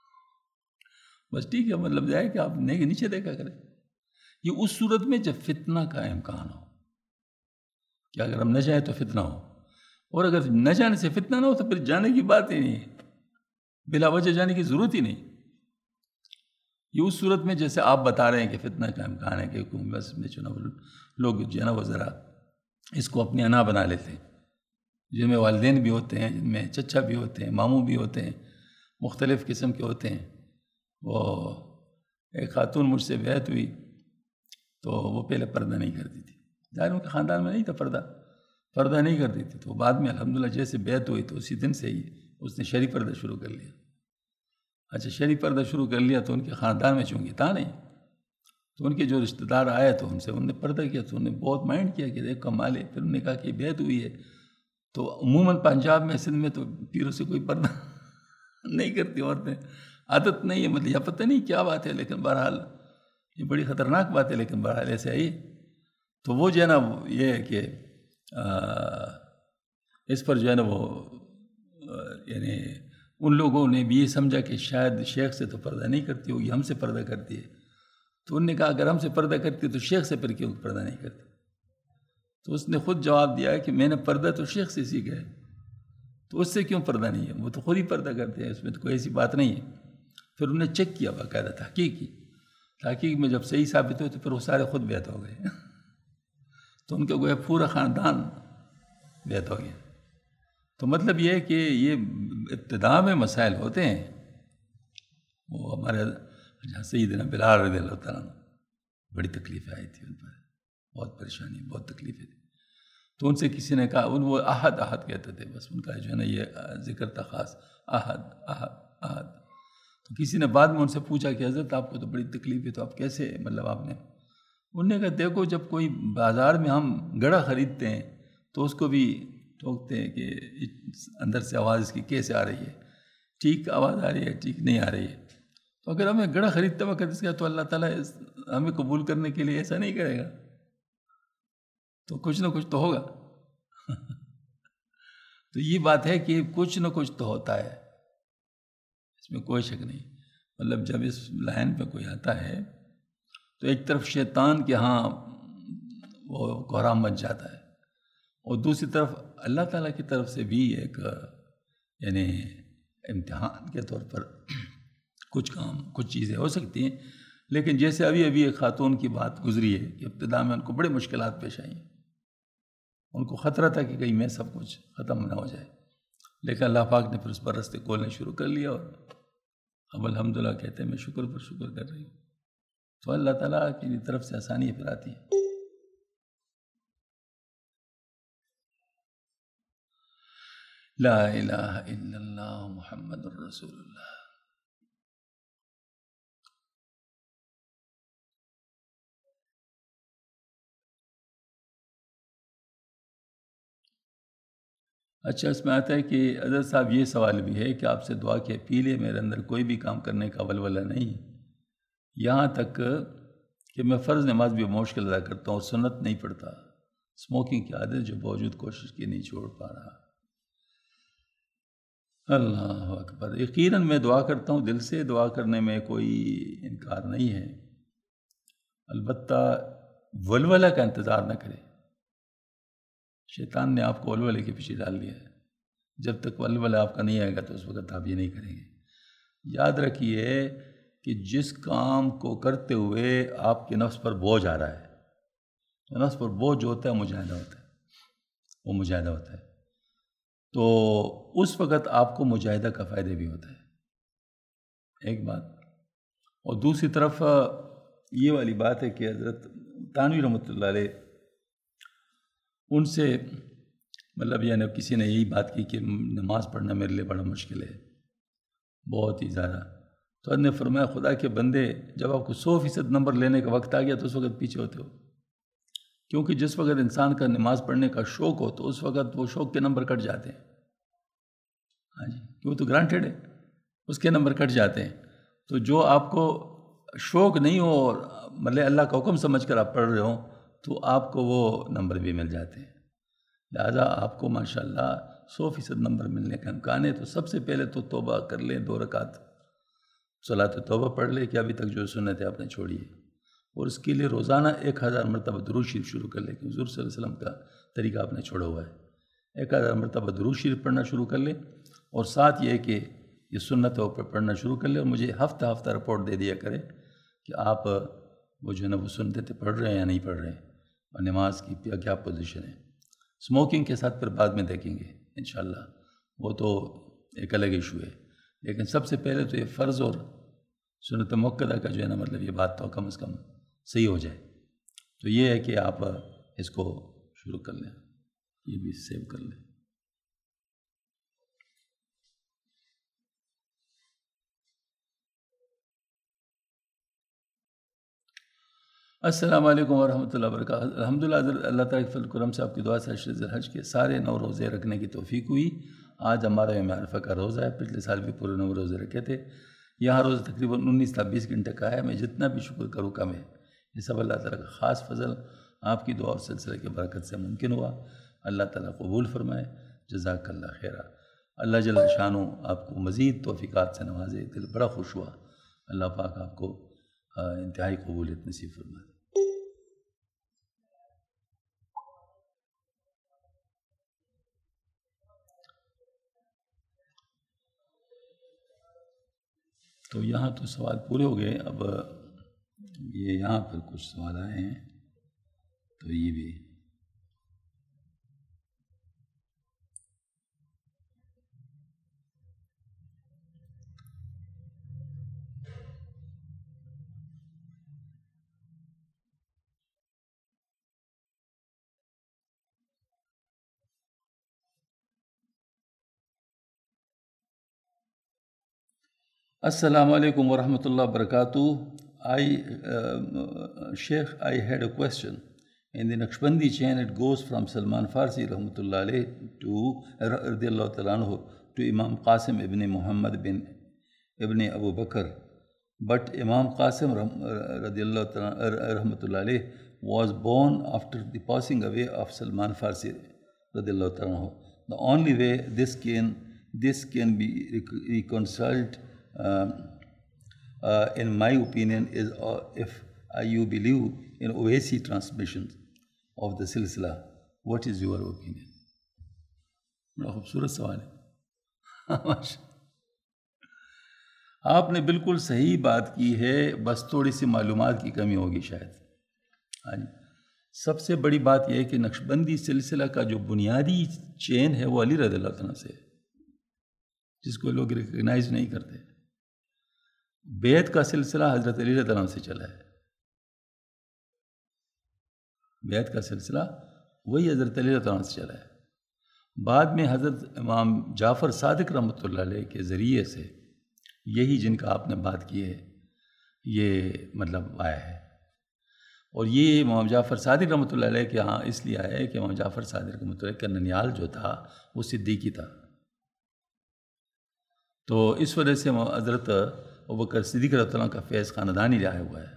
بس ٹھیک ہے، مطلب جائے کہ آپ نیچے دیکھا کریں. یہ اس صورت میں جب فتنہ کا امکان ہو کہ اگر ہم نہ جائیں تو فتنہ ہو، اور اگر نہ جانے سے فتنہ نہ ہو تو پھر جانے کی بات ہی نہیں ہے، بلا وجہ جانے کی ضرورت ہی نہیں. یہ اس صورت میں جیسے آپ بتا رہے ہیں کہ فتنہ کا امکان ہے کہ بس میں چنا لوگ جو ہے نا وہ ذرا اس کو اپنی انا بنا لیتے ہیں، جن میں والدین بھی ہوتے ہیں، جن میں چچا بھی ہوتے ہیں، ماموں بھی ہوتے ہیں، مختلف قسم کے ہوتے ہیں. وہ ایک خاتون مجھ سے بیعت ہوئی تو وہ پہلے پردہ نہیں کرتی تھی. ظاہر ان کے خاندان میں نہیں تھا پردہ پردہ نہیں کرتی تھی. تو بعد میں الحمدللہ جیسے بیعت ہوئی تو اسی دن سے ہی اس نے شرعی پردہ شروع کر لیا. اچھا شرعی پردہ شروع کر لیا تو ان کے خاندان میں چونکہ تھا نہیں، تو ان کے جو رشتہ دار آئے تو ان سے انہوں نے پردہ کیا. تو انہوں نے بہت مائنڈ کیا کہ دیکھ کمال ہے. پھر انہوں نے کہا کہ بیعت ہوئی ہے تو عموماً پنجاب میں سندھ میں تو پیروں سے کوئی پردہ نہیں کرتی عورتیں، عادت نہیں ہے، مطلب یہ پتہ نہیں کیا بات ہے، لیکن بہرحال یہ بڑی خطرناک بات ہے. لیکن بہرحال ایسے آئی تو وہ جو ہے نا یہ ہے کہ اس پر جو ہے نا وہ یعنی ان لوگوں نے بھی یہ سمجھا کہ شاید شیخ سے تو پردہ نہیں کرتی ہوگی، ہم سے پردہ کرتی ہے. تو انہوں نے کہا اگر ہم سے پردہ کرتی ہے تو شیخ سے پھر کیوں پردہ نہیں کرتی؟ تو اس نے خود جواب دیا ہے کہ میں نے پردہ تو شیخ سے سیکھا ہے تو اس سے کیوں پردہ نہیں ہے، وہ تو خود ہی پردہ کرتے ہیں، اس میں تو کوئی ایسی بات نہیں ہے. پھر انہوں نے چیک کیا، باقاعدہ تحقیق کی. تحقیق میں جب صحیح ثابت ہوئے تو پھر وہ سارے خود بیعت ہو گئے. تو ان کا گویا پورا خاندان بیعت ہو گیا. تو مطلب یہ ہے کہ یہ ابتداء میں مسائل ہوتے ہیں. وہ ہمارے سیدنا بلال رضی اللہ تعالیٰ عنہ بڑی تکلیفیں آئی تھی ان پر، بہت پریشانی، بہت تکلیفیں تھی. تو ان سے کسی نے کہا، ان وہ احد احد کہتے تھے، بس ان کا جو ہے نا یہ ذکر تھا خاص، احد احد احد. تو کسی نے بعد میں ان سے پوچھا کہ حضرت آپ کو تو بڑی تکلیف ہے، تو آپ کیسے مطلب آپ نے؟ انہوں نے کہا دیکھو جب کوئی بازار میں ہم گڑھا خریدتے ہیں تو اس کو بھی ٹھوکتے ہیں کہ اندر سے آواز اس کی کیسے آ رہی ہے، ٹھیک آواز آ رہی ہے، ٹھیک نہیں آ رہی ہے. تو اگر ہمیں گڑھا خریدتے وقت اس کا تو اللہ تعالیٰ ہمیں قبول کرنے کے لیے ایسا نہیں کرے گا، تو کچھ نہ کچھ تو ہوگا. تو یہ بات ہے کہ کچھ نہ کچھ تو ہوتا ہے، اس میں کوئی شک نہیں. مطلب جب اس لائن پہ کوئی آتا ہے تو ایک طرف شیطان کے ہاں وہ کوہرام مچ جاتا ہے، اور دوسری طرف اللہ تعالیٰ کی طرف سے بھی ایک یعنی امتحان کے طور پر کچھ کام کچھ چیزیں ہو سکتی ہیں. لیکن جیسے ابھی ابھی ایک خاتون کی بات گزری ہے کہ ابتدا میں ان کو بڑے مشکلات پیش آئیں، ان کو خطرہ تھا کہ کہیں میں سب کچھ ختم نہ ہو جائے، لیکن اللہ پاک نے پھر اس پر راستے کھولنے شروع کر لیا، اور اب الحمدللہ کہتے ہیں میں شکر پر شکر کر رہی ہوں. تو اللہ تعالیٰ کی طرف سے آسانی پھر آتی ہے. لا الہ الا اللہ محمد الرسول اللہ. اچھا، اس میں آتا ہے کہ حضرت صاحب یہ سوال بھی ہے کہ آپ سے دعا کی اپیل ہے، میرے اندر کوئی بھی کام کرنے کا ولولہ نہیں، یہاں تک کہ میں فرض نماز بھی مشکل ادا کرتا ہوں اور سنت نہیں پڑھتا. اسموکنگ کی عادت جو باوجود کوشش کی نہیں چھوڑ پا رہا. اللہ اکبر. یقیناً میں دعا کرتا ہوں، دل سے دعا کرنے میں کوئی انکار نہیں ہے، البتہ ولولہ کا انتظار نہ کرے. شیطان نے آپ کو ولولے کے پیچھے ڈال دیا ہے. جب تک ولولہ آپ کا نہیں آئے گا تو اس وقت آپ یہ نہیں کریں گے. یاد رکھیے کہ جس کام کو کرتے ہوئے آپ کے نفس پر بوجھ آ رہا ہے، تو نفس پر بوجھ ہوتا ہے، مجاہدہ ہوتا ہے، وہ مجاہدہ ہوتا ہے، تو اس وقت آپ کو مجاہدہ کا فائدہ بھی ہوتا ہے. ایک بات. اور دوسری طرف یہ والی بات ہے کہ حضرت تانوی رحمۃ اللہ علیہ، ان سے مطلب یعنی کسی نے یہی بات کی کہ نماز پڑھنا میرے لیے بڑا مشکل ہے، بہت ہی زیادہ. تو انہوں نے فرمایا خدا کے بندے، جب آپ کو سو فیصد نمبر لینے کا وقت آ گیا تو اس وقت پیچھے ہوتے ہو، کیونکہ جس وقت انسان کا نماز پڑھنے کا شوق ہو تو اس وقت وہ شوق کے نمبر کٹ جاتے ہیں. ہاں جی، کیوں تو گرانٹیڈ ہے، اس کے نمبر کٹ جاتے ہیں. تو جو آپ کو شوق نہیں ہو اور مطلب اللہ کا حکم سمجھ کر آپ پڑھ رہے ہوں تو آپ کو وہ نمبر بھی مل جاتے ہیں. لہذا آپ کو ماشاءاللہ سو فیصد نمبر ملنے کا امکان ہے. تو سب سے پہلے تو توبہ کر لیں، دو رکعت صلاۃ توبہ پڑھ لیں کہ ابھی تک جو سنت ہے آپ نے چھوڑی ہے، اور اس کے لیے روزانہ ایک ہزار مرتبہ درود شریف شروع کر لیں کہ حضور صلی اللہ علیہ وسلم کا طریقہ آپ نے چھوڑا ہوا ہے. ایک ہزار مرتبہ درود شریف پڑھنا شروع کر لیں، اور ساتھ یہ کہ یہ سنت ہے پر پڑھنا شروع کر لیں، اور مجھے ہفتہ ہفتہ رپورٹ دے دیا کریں کہ آپ وہ جو ہے نا وہ سنتیں پڑھ رہے ہیں یا نہیں پڑھ رہے ہیں، اور نماز کی کیا پوزیشن ہے. اسموکنگ کے ساتھ پھر بعد میں دیکھیں گے انشاءاللہ، وہ تو ایک الگ ایشو ہے. لیکن سب سے پہلے تو یہ فرض اور سنت مؤکدہ کا جو ہے نا مطلب یہ بات تو کم از کم صحیح ہو جائے. تو یہ ہے کہ آپ اس کو شروع کر لیں، یہ بھی سیو کر لیں. السلام علیکم ورحمۃ اللہ وبرکاتہ. الحمدللہ اللہ تعالیٰ کے فضل و کرم سے آپ کی دعا سے عشر ذی الحج کے سارے نو روزے رکھنے کی توفیق ہوئی. آج ہمارا یوم عرفہ کا روزہ ہے، پچھلے سال بھی پورے نو روزے رکھے تھے. یہاں روزہ تقریباً انیس تا بیس گھنٹے کا ہے. میں جتنا بھی شکر کروں کم ہے. یہ سب اللہ تعالیٰ کا خاص فضل، آپ کی دعا اور سلسلے کی برکت سے ممکن ہوا. اللہ تعالیٰ قبول فرمائے. جزاک اللہ خیرہ. اللہ جل شانہ آپ کو مزید توفیقات سے نوازے. دل بڑا خوش ہوا. اللہ پاک آپ کو انتہائی قبولیت نصیب فرمائے. تو یہاں تو سوال پورے ہو گئے. اب یہ یہاں پر کچھ سوال آئے ہیں تو یہ بھی Assalamu alaikum wa rahmatullahi wa barakatuh. I, uh, Sheikh, I had a question. In the Naqshbandi chain, it goes from Salman Farsi rahmatullah alayh to radiallahu ta'ala anhu to Imam Qasim ibn Muhammad bin ibn Abu Bakr. But Imam Qasim radiallahu ta'ala rahmatullah alayh was born after the passing away of Salman Farsi radiallahu ta'ala anhu. The only way this can this can be reconciled, um, uh, in my opinion, is uh, if uh, you believe in Owaisi transmissions of the silsila. What is your opinion? بڑا خوبصورت سوال ہے. آپ نے بالکل صحیح بات کی ہے، بس تھوڑی سی معلومات کی کمی ہوگی شاید. ہاں جی، سب سے بڑی بات یہ ہے کہ نقشبندی سلسلہ کا جو بنیادی چین ہے وہ علی رضی اللہ عنہ سے ہے، جس کو لوگ ریکگنائز نہیں کرتے. بیعت کا سلسلہ حضرت علی رضی اللہ عنہ سے چلا ہے. بیعت کا سلسلہ وہی حضرت علی رضی اللہ عنہ سے چلا ہے. بعد میں حضرت امام جعفر صادق رحمۃ اللہ علیہ کے ذریعے سے یہی جن کا آپ نے بات کی ہے یہ مطلب آیا ہے. اور یہ امام جعفر صادق رحمۃ اللہ علیہ کے ہاں اس لیے آیا ہے کہ امام جعفر صادق رحمۃ اللہ علیہ کا ننیال جو تھا وہ صدیقی تھا. تو اس وجہ سے حضرت ابوبکر صدیق رضی اللہ عنہ کا فیض خاندانی رہا ہوا ہے.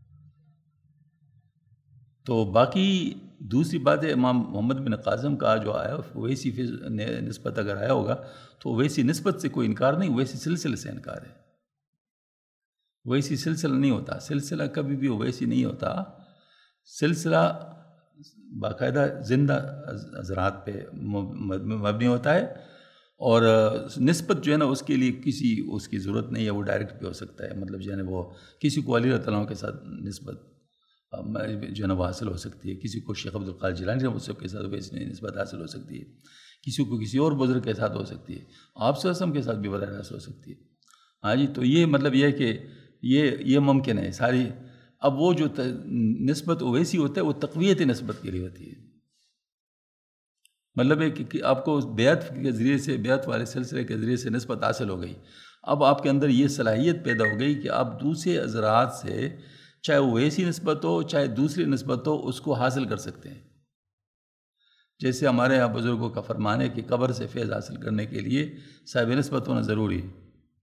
تو باقی دوسری بات ہے، امام محمد بن قاسم کا جو آیا ویسی نسبت اگر آیا ہوگا تو ویسی نسبت سے کوئی انکار نہیں، ویسی سلسلے سے انکار ہے. ویسی سلسلہ نہیں ہوتا، سلسلہ کبھی بھی ویسی نہیں ہوتا. سلسلہ باقاعدہ زندہ حضرات پہ مبنی ہوتا ہے، اور نسبت جو ہے نا اس کے لیے کسی اس کی ضرورت نہیں ہے، وہ ڈائریکٹ بھی ہو سکتا ہے. مطلب جو ہے نا وہ کسی کو علی رضی اللہ عنہ کے ساتھ نسبت جو ہے نا وہ حاصل ہو سکتی ہے، کسی کو شیخ عبد القادر جیلانی رحمۃ اللہ کے ساتھ ویسی نسبت حاصل ہو سکتی ہے، کسی کو کسی اور بزرگ کے ساتھ ہو سکتی ہے، آپ صلی اللہ علیہ وسلم کے ساتھ بھی براہ راست ہو سکتی ہے. ہاں جی، تو یہ مطلب یہ ہے کہ یہ یہ ممکن ہے ساری. اب وہ جو نسبت ویسی ہوتا ہے وہ تقویت نسبت کے لیے ہوتی ہے. مطلب ہے کہ آپ کو بیعت کے ذریعے سے، بیعت والے سلسلے کے ذریعے سے نسبت حاصل ہو گئی. اب آپ کے اندر یہ صلاحیت پیدا ہو گئی کہ آپ دوسرے حضرات سے چاہے وہ ویسی نسبت ہو چاہے دوسری نسبت ہو اس کو حاصل کر سکتے ہیں. جیسے ہمارے یہاں بزرگوں کا فرمان ہے کہ قبر سے فیض حاصل کرنے کے لیے صاحب نسبت ہونا ضروری ہے.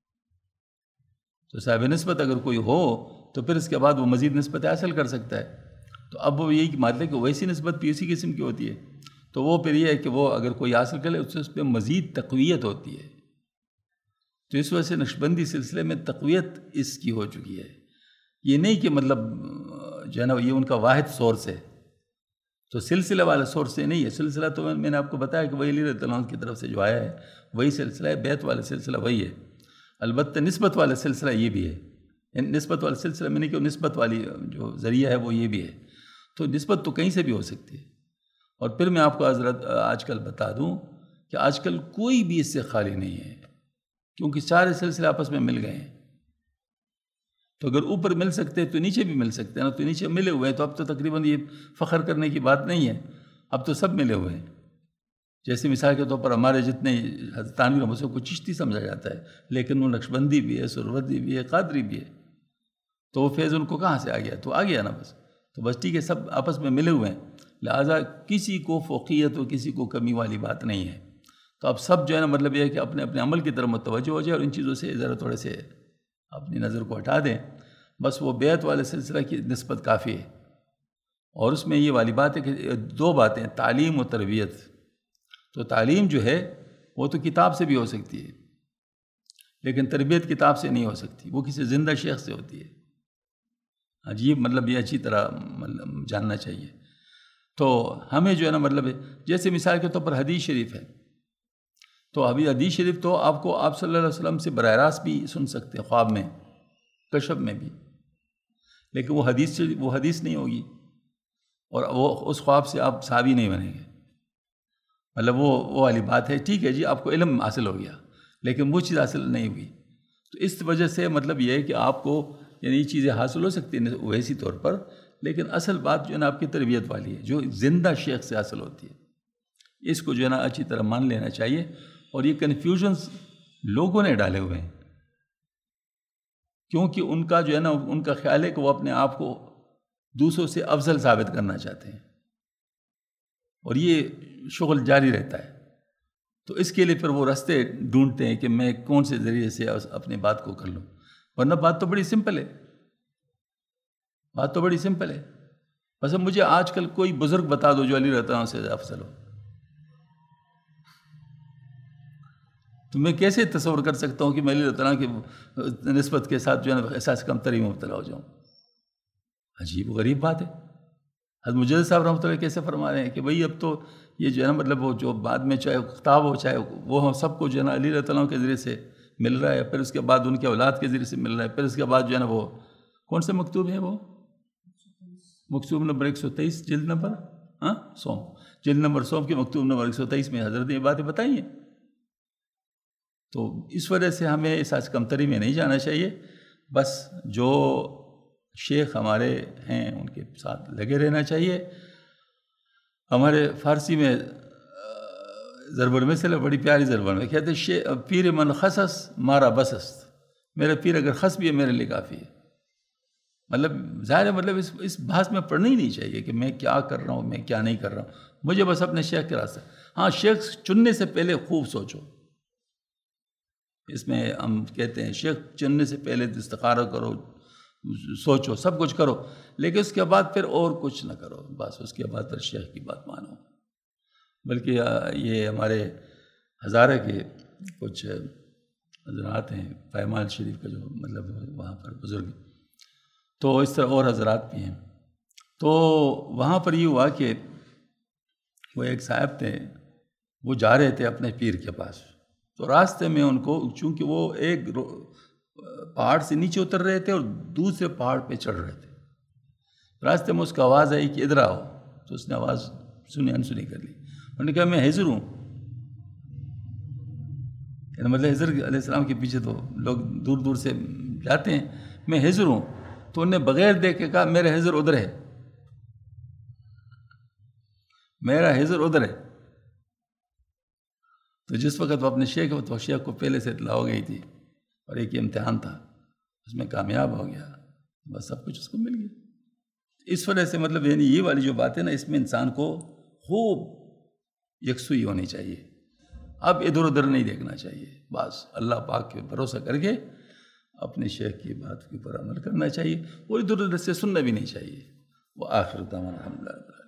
تو صاحب نسبت اگر کوئی ہو تو پھر اس کے بعد وہ مزید نسبت حاصل کر سکتا ہے. تو اب وہ یہی مطلب ہے کہ ویسی نسبت بھی اسی قسم کی ہوتی ہے. تو وہ پھر یہ ہے کہ وہ اگر کوئی حاصل کر لے اس سے اس پہ مزید تقویت ہوتی ہے. تو اس وجہ سے نقشبندی سلسلے میں تقویت اس کی ہو چکی ہے. یہ نہیں کہ مطلب جو ہے نا یہ ان کا واحد سورس ہے. تو سلسلہ والا سورس سے نہیں ہے. سلسلہ تو میں نے آپ کو بتایا کہ وہی علی رضی اللہ عنہ کی طرف سے جو آیا ہے وہی سلسلہ ہے. بیعت والا سلسلہ وہی ہے. البتہ نسبت والا سلسلہ یہ بھی ہے. نسبت والا سلسلہ میں نے کہ نسبت والی جو ذریعہ ہے وہ یہ بھی ہے. تو نسبت تو کہیں سے بھی ہو سکتی ہے. اور پھر میں آپ کو حضرت آج کل بتا دوں کہ آج کل کوئی بھی اس سے خالی نہیں ہے، کیونکہ سارے سلسلے آپس میں مل گئے ہیں. تو اگر اوپر مل سکتے تو نیچے بھی مل سکتے ہیں نا. تو نیچے ملے ہوئے ہیں تو اب تو تقریباً یہ فخر کرنے کی بات نہیں ہے، اب تو سب ملے ہوئے ہیں. جیسے مثال کے طور پر ہمارے جتنے حضرت تھانوی رحمۃ اللہ کو چشتی سمجھا جاتا ہے، لیکن وہ نقشبندی بھی ہے، سہروردی بھی ہے، قادری بھی ہے. تو وہ فیض ان کو کہاں سے آ گیا؟ تو آ گیا نا بس. تو بس ٹھیک ہے، سب آپس میں ملے ہوئے ہیں، لہٰذا کسی کو فوقیت و کسی کو کمی والی بات نہیں ہے. تو اب سب جو ہے نا مطلب یہ ہے کہ اپنے اپنے عمل کی طرف متوجہ ہو جائے اور ان چیزوں سے ذرا تھوڑے سے اپنی نظر کو ہٹا دیں. بس وہ بیعت والے سلسلہ کی نسبت کافی ہے. اور اس میں یہ والی بات ہے کہ دو باتیں، تعلیم و تربیت. تو تعلیم جو ہے وہ تو کتاب سے بھی ہو سکتی ہے، لیکن تربیت کتاب سے نہیں ہو سکتی، وہ کسی زندہ شیخ سے ہوتی ہے. عجیب مطلب یہ اچھی طرح جاننا چاہیے. تو ہمیں جو ہے نا مطلب جیسے مثال کے طور پر حدیث شریف ہے، تو ابھی حدیث شریف تو آپ کو آپ صلی اللہ علیہ وسلم سے براہ راست بھی سن سکتے ہیں، خواب میں، کشف میں بھی، لیکن وہ حدیث سے وہ حدیث نہیں ہوگی، اور وہ اس خواب سے آپ صحابی نہیں بنیں گے. مطلب وہ وہ والی بات ہے. ٹھیک ہے جی، آپ کو علم حاصل ہو گیا لیکن وہ چیز حاصل نہیں ہوئی. تو اس وجہ سے مطلب یہ ہے کہ آپ کو یعنی یہ چیزیں حاصل ہو سکتی ہیں ویسی طور پر، لیکن اصل بات جو ہے نا آپ کی تربیت والی ہے، جو زندہ شیخ سے حاصل ہوتی ہے. اس کو جو ہے نا اچھی طرح مان لینا چاہیے. اور یہ کنفیوژنز لوگوں نے ڈالے ہوئے ہیں. کیونکہ ان کا جو ہے نا ان کا خیال ہے کہ وہ اپنے آپ کو دوسروں سے افضل ثابت کرنا چاہتے ہیں، اور یہ شغل جاری رہتا ہے۔ تو اس کے لیے پھر وہ راستے ڈھونڈتے ہیں کہ میں کون سے ذریعے سے اپنی بات کو کر لوں، ورنہ بات تو بڑی سمپل ہے، بات تو بڑی سمپل ہے۔ بس اب مجھے آج کل کوئی بزرگ بتا دو جو علی رضی اللہ عنہ سے افضل ہو، تو میں کیسے تصور کر سکتا ہوں کہ میں علی رضی اللہ عنہ کی نسبت کے ساتھ جو ہے نا احساس کمتری میں مبتلا ہو جاؤں؟ عجیب و غریب بات ہے۔ حضرت مجدد صاحب رحمۃ اللہ کیسے فرما رہے ہیں کہ بھئی اب تو یہ جو ہے نا مطلب وہ جو بعد میں چاہے خطاب ہو چاہے وہ ہم سب کو جو ہے نا علی رضی اللہ عنہ کے ذریعے سے مل رہا ہے، پھر اس کے بعد ان کے اولاد کے ذریعے سے مل رہا ہے، پھر اس کے بعد جو ہے نا وہ کون سے مکتوب ہیں، وہ مکتوب نمبر ایک سو تیئیس جلد نمبر ہاں سوم جلد نمبر سوم کے مکتوب نمبر ایک سو تیئیس میں حضرت نے یہ باتیں بتائی ہیں۔ تو اس وجہ سے ہمیں اس آج کمتری میں نہیں جانا چاہیے، بس جو شیخ ہمارے ہیں ان کے ساتھ لگے رہنا چاہیے۔ ہمارے فارسی میں ضرب المثل بڑی پیاری ضرب میں کہتے ہیں پیر من خصص مارا بسست، میرا پیر اگر خص بھی ہے میرے لیے کافی ہے۔ مطلب ظاہر ہے مطلب اس اس بحث میں پڑھنا ہی نہیں چاہیے کہ میں کیا کر رہا ہوں میں کیا نہیں کر رہا ہوں، مجھے بس اپنے شیخ کے راستے۔ ہاں شیخ چننے سے پہلے خوب سوچو، اس میں ہم کہتے ہیں شیخ چننے سے پہلے استخارہ کرو، سوچو، سب کچھ کرو، لیکن اس کے بعد پھر اور کچھ نہ کرو، بس اس کے بعد پھر شیخ کی بات مانو۔ بلکہ یہ ہمارے ہزارہ کے کچھ حضرات ہیں، پیمان شریف کا جو مطلب وہاں پر بزرگ، تو اس طرح اور حضرات بھی ہیں۔ تو وہاں پر یہ ہوا کہ وہ ایک صاحب تھے، وہ جا رہے تھے اپنے پیر کے پاس، تو راستے میں ان کو چونکہ وہ ایک پہاڑ سے نیچے اتر رہے تھے اور دوسرے پہاڑ پہ چڑھ رہے تھے، راستے میں اس کو آواز آئی کہ ادھر آؤ، تو اس نے آواز سنی انسنی کر لی، انہوں نے کہا میں حضر ہوں، یعنی مطلب حضر علیہ السلام کے پیچھے تو لوگ دور دور سے جاتے ہیں، میں حضر ہوں، تو انہیں بغیر دیکھ کے کہا میرا حضر ادھر ہے، میرا حضر ادھر ہے۔ تو جس وقت وہ اپنے شیخ تو شیخ کو پہلے سے اطلاع ہو گئی تھی، اور ایک امتحان تھا اس میں کامیاب ہو گیا، بس سب کچھ اس کو مل گیا۔ اس وجہ سے مطلب یعنی یہ والی جو بات ہے نا، اس میں انسان کو خوب یکسوئی ہونی چاہیے، اب ادھر ادھر نہیں دیکھنا چاہیے، بس اللہ پاک پہ بھروسہ کر کے اپنے شیخ کی بات کے اوپر عمل کرنا چاہیے، اور ادھر ادھر سے سننا بھی نہیں چاہیے۔ وہ آخر دعوانا الحمدللہ رب العالمین۔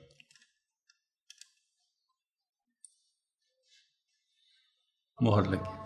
مہر لگی۔